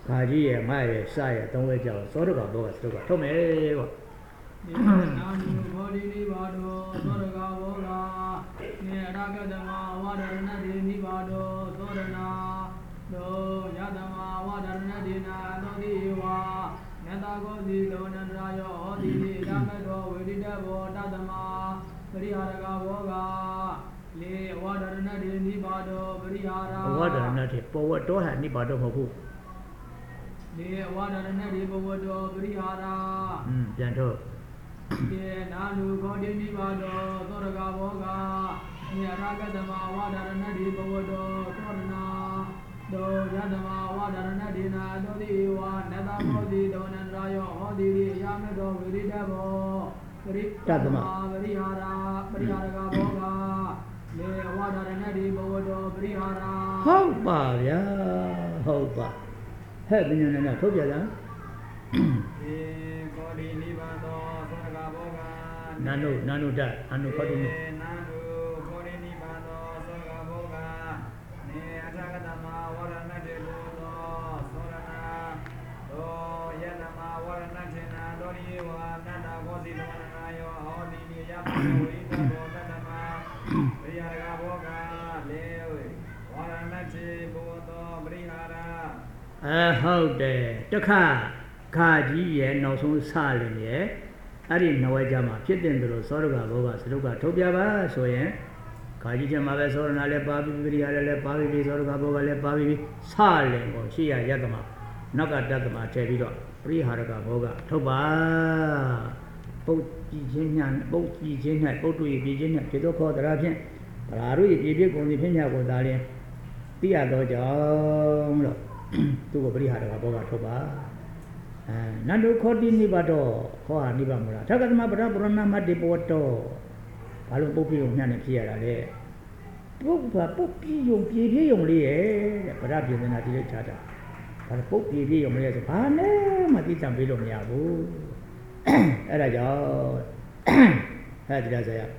ခါကြီးရဲ့ငါရဲ့စရဲ့သုံးဝဲကြောက်သောတကဘောကစတုကထုတ်မယ်ကွာနာနုဘောဓိနိဗ္ဗာဒောသောတကဘောကနေအရကတမဝါဒရဏတိနိဗ္ဗာဒောသောရဏသောယတမဝါဒရဏတိနာသောတိဝါနတကောတိသောနန္တရာယောဟောတိဓမ္မတောဝိရိတဘောတတမပရိဟာရကဘောကလေဝါဒရဏတိနိဗ္ဗာဒောပရိဟာရဝါဒရဏတိပဝတ္တောဟနိဗ္ဗာဒောမဟုတ်ဘူးလေဝါဒရဏတိပဝတ္တောပရိဟာရပြန်ထုတ်ကေနာနုခောတိနိဗ္ဗာဒောသောရကဘောကညရာဂတမဝါဒရဏတိပဝတ္တောသောရဏသောယတမဝါဒရဏတိနာသောတိဝါနတမောတိသောနန္တရာယောဟောတိရိယာမတောဝိရိတဘောပရိတတမပရိဟာရကဘောကလေဝါဒရဏတိပဝတ္တောပရိဟာရဟုတ်ပါဗျာဟုတ်ပါဟဲ့ဘယ်ညနေထုတ်ပြလားေကောဒီနိဗ္ဗာန်သောသောရကဘောကနာနုတအနုခောတိနိနာနုကောဒီနိဗ္ဗာန်သောသောရကဘောကနေအထကတမဝရဏတေဘောသောသောရဏသောယတမဝရဏတေနာသောရိဝါနန္ဒဘောဇိသောနနာယောဟောတိနိယပဝိတဘောတတမပရိဟာရကဘောကလေဝရဏတေဘောသောပရိဟာရဟုတ်တယ်တခါခါကြီးရဲ့နောက်ဆုံးစလင်ရဲ့အဲ့ဒီနဝဲကြမှာဖြစ်တဲ့သူတို့သောရကဘောကစတုကထုတ်ပြပါဆိုရင်ခါကြီးချက်မှာပဲသောရဏလည်းပါပြီပရိယာလည်းပါပြီသောရကဘောကလည်းပါပြီစလင်ကိုရှေ့ရယတ္တမနောက်ကတတ္တမထည့်ပြီးတော့ပရိဟာရကဘောကထုတ်ပါပုတ်ကြည့်ခြင်းညာပုတ်ကြည့်ခြင်း၌ပုတ်တွေ့ပြည့်ခြင်း၌ဖြစ်သောခေါ်တရားဖြင့်ဗလာတို့၏ပြည့်ပြည့်ကုန်သည်ဖြစ်ညာကိုသာလျှင်သိရသောကြောင့်လို့သူ့ကိုပရိဟာရကဘောကထုတ်ပါနန္ဒုခောတိနိဗ္ဗာတောဟောဟာနိဗ္ဗာန်မလားထကသမပရပုရဏမတ္တိပဝတ္တောဘာလို့ပုတ်ပြည့်ုံညံ့နေဖြစ်ရတာလဲပုတ်ပြည့်ုံပြေပြည့်ုံလေးရဲ့တဲ့ဗရပြေသနာတိလိုက်ထားတာဘာလို့ပုတ်ပြေပြည့်ုံလေးဆိုဘာလဲမသိတံပေးလို့မရဘူးအဲ့ဒါကြောင့်ဟဲ့တရားဆရာ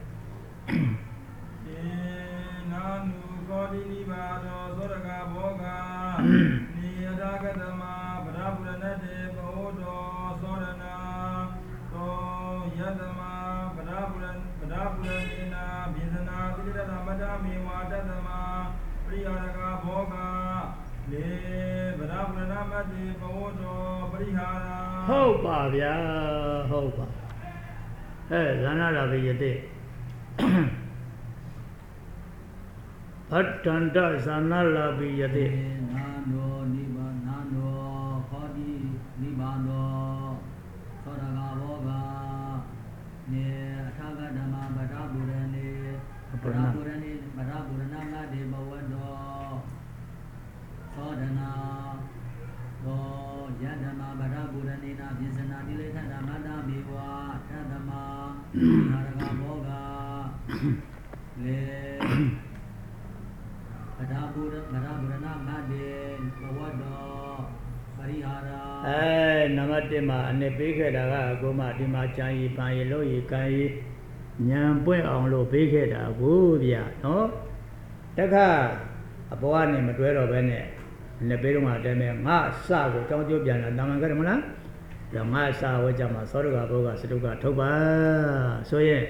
နာနုခောတိနိဗ္ဗာတောသောရကဘောကနိယတကတမဗရပုရဏတေဘောတောသောရဏသောယတမဗရပုရဏေနာဘေသနာတိရတမတမေဝတတမပရိယာရကဘောကလေဗရပုရဏမတေဘောတောပရိဟာရဟုတ်ပါဗျာဟုတ်ပါဇာနာရာဘိယတိဘတ္တန္တဇာနာလာဘိယတိနာနောနိဗ္ဗာန်နာနောခောတိနိဗ္ဗာန်သောသောရကဘောကနေအထာဂဓမ္မဗရပုရဏေဗရပုရဏမတေဘဝတ္တောသောဒနာသောယတမဗရပုရဏေနာပြစ္ဆနာတိလေသဓမ္မတာဘေဝတတမဟာရကဘောကလေဗရပုရဏမတေဘဝတ္တောပရိဟာရနံပါတ်1မှာအနေပေးခဲ့တာကအကိုမဒီမှာကြံရီပန်ရီလို့ရီကန်ရီညံပွင့်အောင်လို့ပေးခဲ့တာကိုဗျာနော်တခါအပေါ်ကနေမတွဲတော့ဘဲနဲ့နေပေးတော့မှတဲမဲ့ငါစကိုတောင်းကျိုးပြန်လာတာမှန်ကြတယ်မလားဒါငါစဝဲကြမှာသောရကဘောကစတုကထုတ်ပါဆိုရင်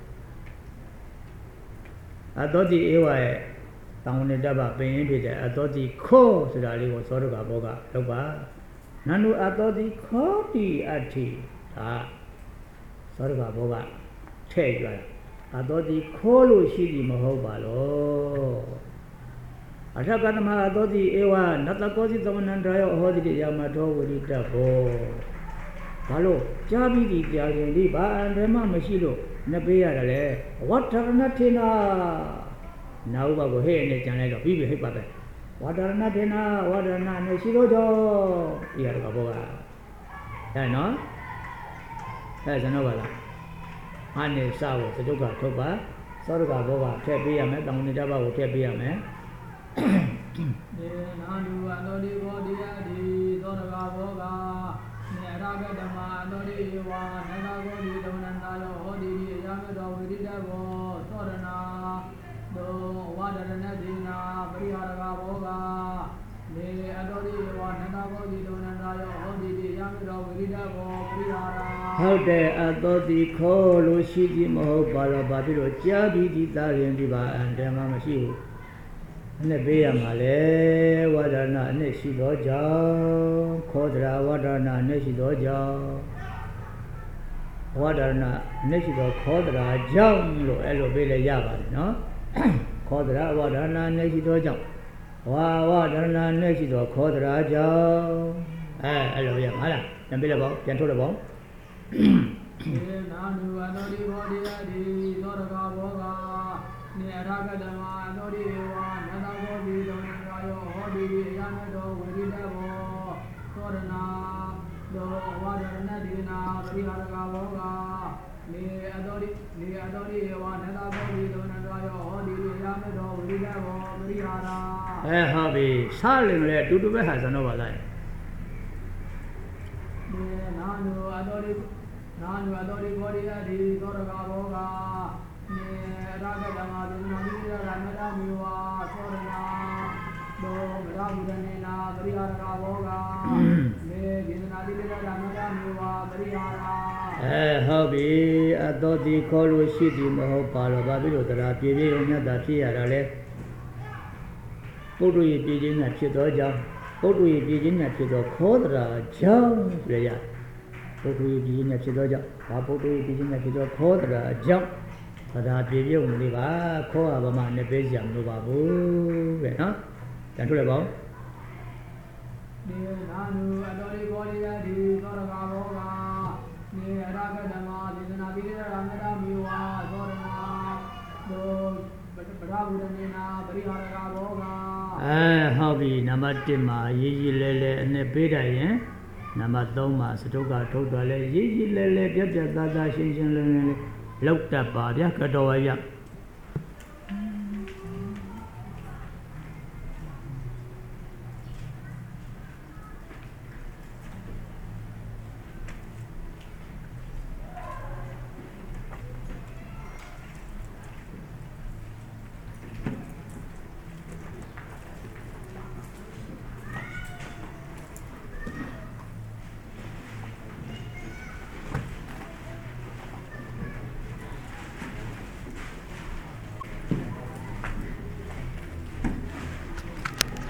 အတောတိဧဝရဲ့တောင်းနေတတ်ပါပင်ရင်းဖြစ်တဲ့အတောတိခောဆိုတာလေးကိုသောရကဘောကထုတ်ပါနန္ဒုအတောတိခောတိအဋ္ဌိဒါသောရကဘောကထည့်ကြတာအတောတိခောလို့ရှိပြီမဟုတ်ပါလို့အထကတမအတောတိဧဝနတကောစီသမဏန္တယောဟောတိယာမထောဝိရိတဘောဘာလို့ကြားပြီးဒီကြားရင်ဒီဘာအန္တမမရှိလို့နှစ်ပေးရတယ်လေဝတ္ထရဏထေနာနာဥပကိုဟဲ့နဲ့ကြံလိုက်တော့ပြီးပြီဟိတ်ပါပဲဝတ္ထရဏထေနာဝတ္ထရဏနဲ့ရှိတော့ကြောဒီရကဘောကအဲ့နော်အဲ့ကျွန်တော်ပါလားဟာနေစဖို့စတုကထုတ်ပါသောရကဘောကထည့်ပေးရမယ်တောင်းနေတတ်ပါကိုထည့်ပေးရမယ်ဒေနာနုအတောတိဘောတိယတိသောရကဘောကနေအရဂတမအတောတိဝါနဂဂောတိတောနန္တာယောဟောတိရိယာမတောဝိရိတဘောသောရဏသောဝါဒရဏတိနာပရိဟာရကဘောကလေအတောတိဝါနဂဂောတိတောဟုတ်တယ်အတော်ဒီခေါ်လို့ရှိကြည့်မဟုတ်ပါတော့ဘာဖြစ်လို့ကြားပြီးဒီသားရင်ဒီပါအန်တမ်းမှမရှိဘူးအနဲ့ပေးရမှာလေဝါဒနာအနဲ့ရှိသောကြောင့်ခေါ်တရာဝါဒနာအနဲ့ရှိသောကြောင့်ဝါဒနာအနဲ့ရှိသောခေါ်တရာကြောင့်လို့အဲ့လိုပေးလည်းရပါတယ်နော်ခေါ်တရာဝါဒနာအနဲ့ရှိသောကြောင့်ဝါဒနာအနဲ့ရှိသောခေါ်တရာကြောင့်အဲ့လိုရမှာလားပြန်ပေးလိုက်ပါပြန်ထုတ်လိုက်ပါေနာနုအတောတိဘောတိယတိသောရကဘောကနေရကဓမ္မအတောတိဝါနတဘောတိတောနရာယောဟောတိအယနတောဝိရိတဘောသောရဏသောဝါဒရဏတိနာပရိဟာရကဘောကနေအတောတိဝါနတဘောတိတောနရာယောဟောတိအယနတောဝိရိတဘောပရိဟာရဟုတ်ပြီစားလင်လေအတူတူပဲဟာစံတော့ပါလားနာနုအတောတိဘောရိယတိသောရကဘောကနေအရကဓမ္မသေနာတိရရမတမေဝါသောရဏသောမရဗုဒ္ဓနေနာပရိဟာရကဘောကနေသေနာတိရရမတမေဝါပရိဟာရဟုတ်ပြီအတော်ဒီခေါ်လို့ရှိသည်မဟုတ်ပါတော့ဘာဖြစ်လို့တရားပြေပြေုံမြတ်တာဖြစ်ရတာလဲပုဒ္ဓရေပြေခြင်းနဲ့ဖြစ်သောကြောင့်ပုဒ္ဓရေပြေခြင်းနဲ့ဖြစ်သောခေါ်တရားကြောင့်ဆိုရပုဒ္ဓရေပြေခြင်းနဲ့ဖြစ်သောကြောင့်ဘာပုဒ္ဓရေပြေခြင်းနဲ့ဖြစ်သောခေါ်တရားကြောင့်တရားပြေပြေုံလေးပါခေါ်ရပါမှနဲ့ပေးကြမလို့ပါဘူးပဲနော်ပြန်ထုတ်လိုက်ပါဦးနေနာနုအတောတိဘောရိယတိသောရကဘောကနေအရကဓမ္မသေနာတိရရမတမေဝါသောရဏသောပရဗုဒ္ဓနေနာပရိဟာရကဘောကဟုတ်ပြီနံပါတ်1မှာရေးရေးလဲလဲအနဲ့ပေးတယ်ရင်နံပါတ်3မှာစတုကထုတ်တော်လဲရေးရေးလဲလဲပြပြသားသားရှင်းရှင်းလင်းလင်းလောက်တတ်ပါဗျာကတော်ပါဗျာ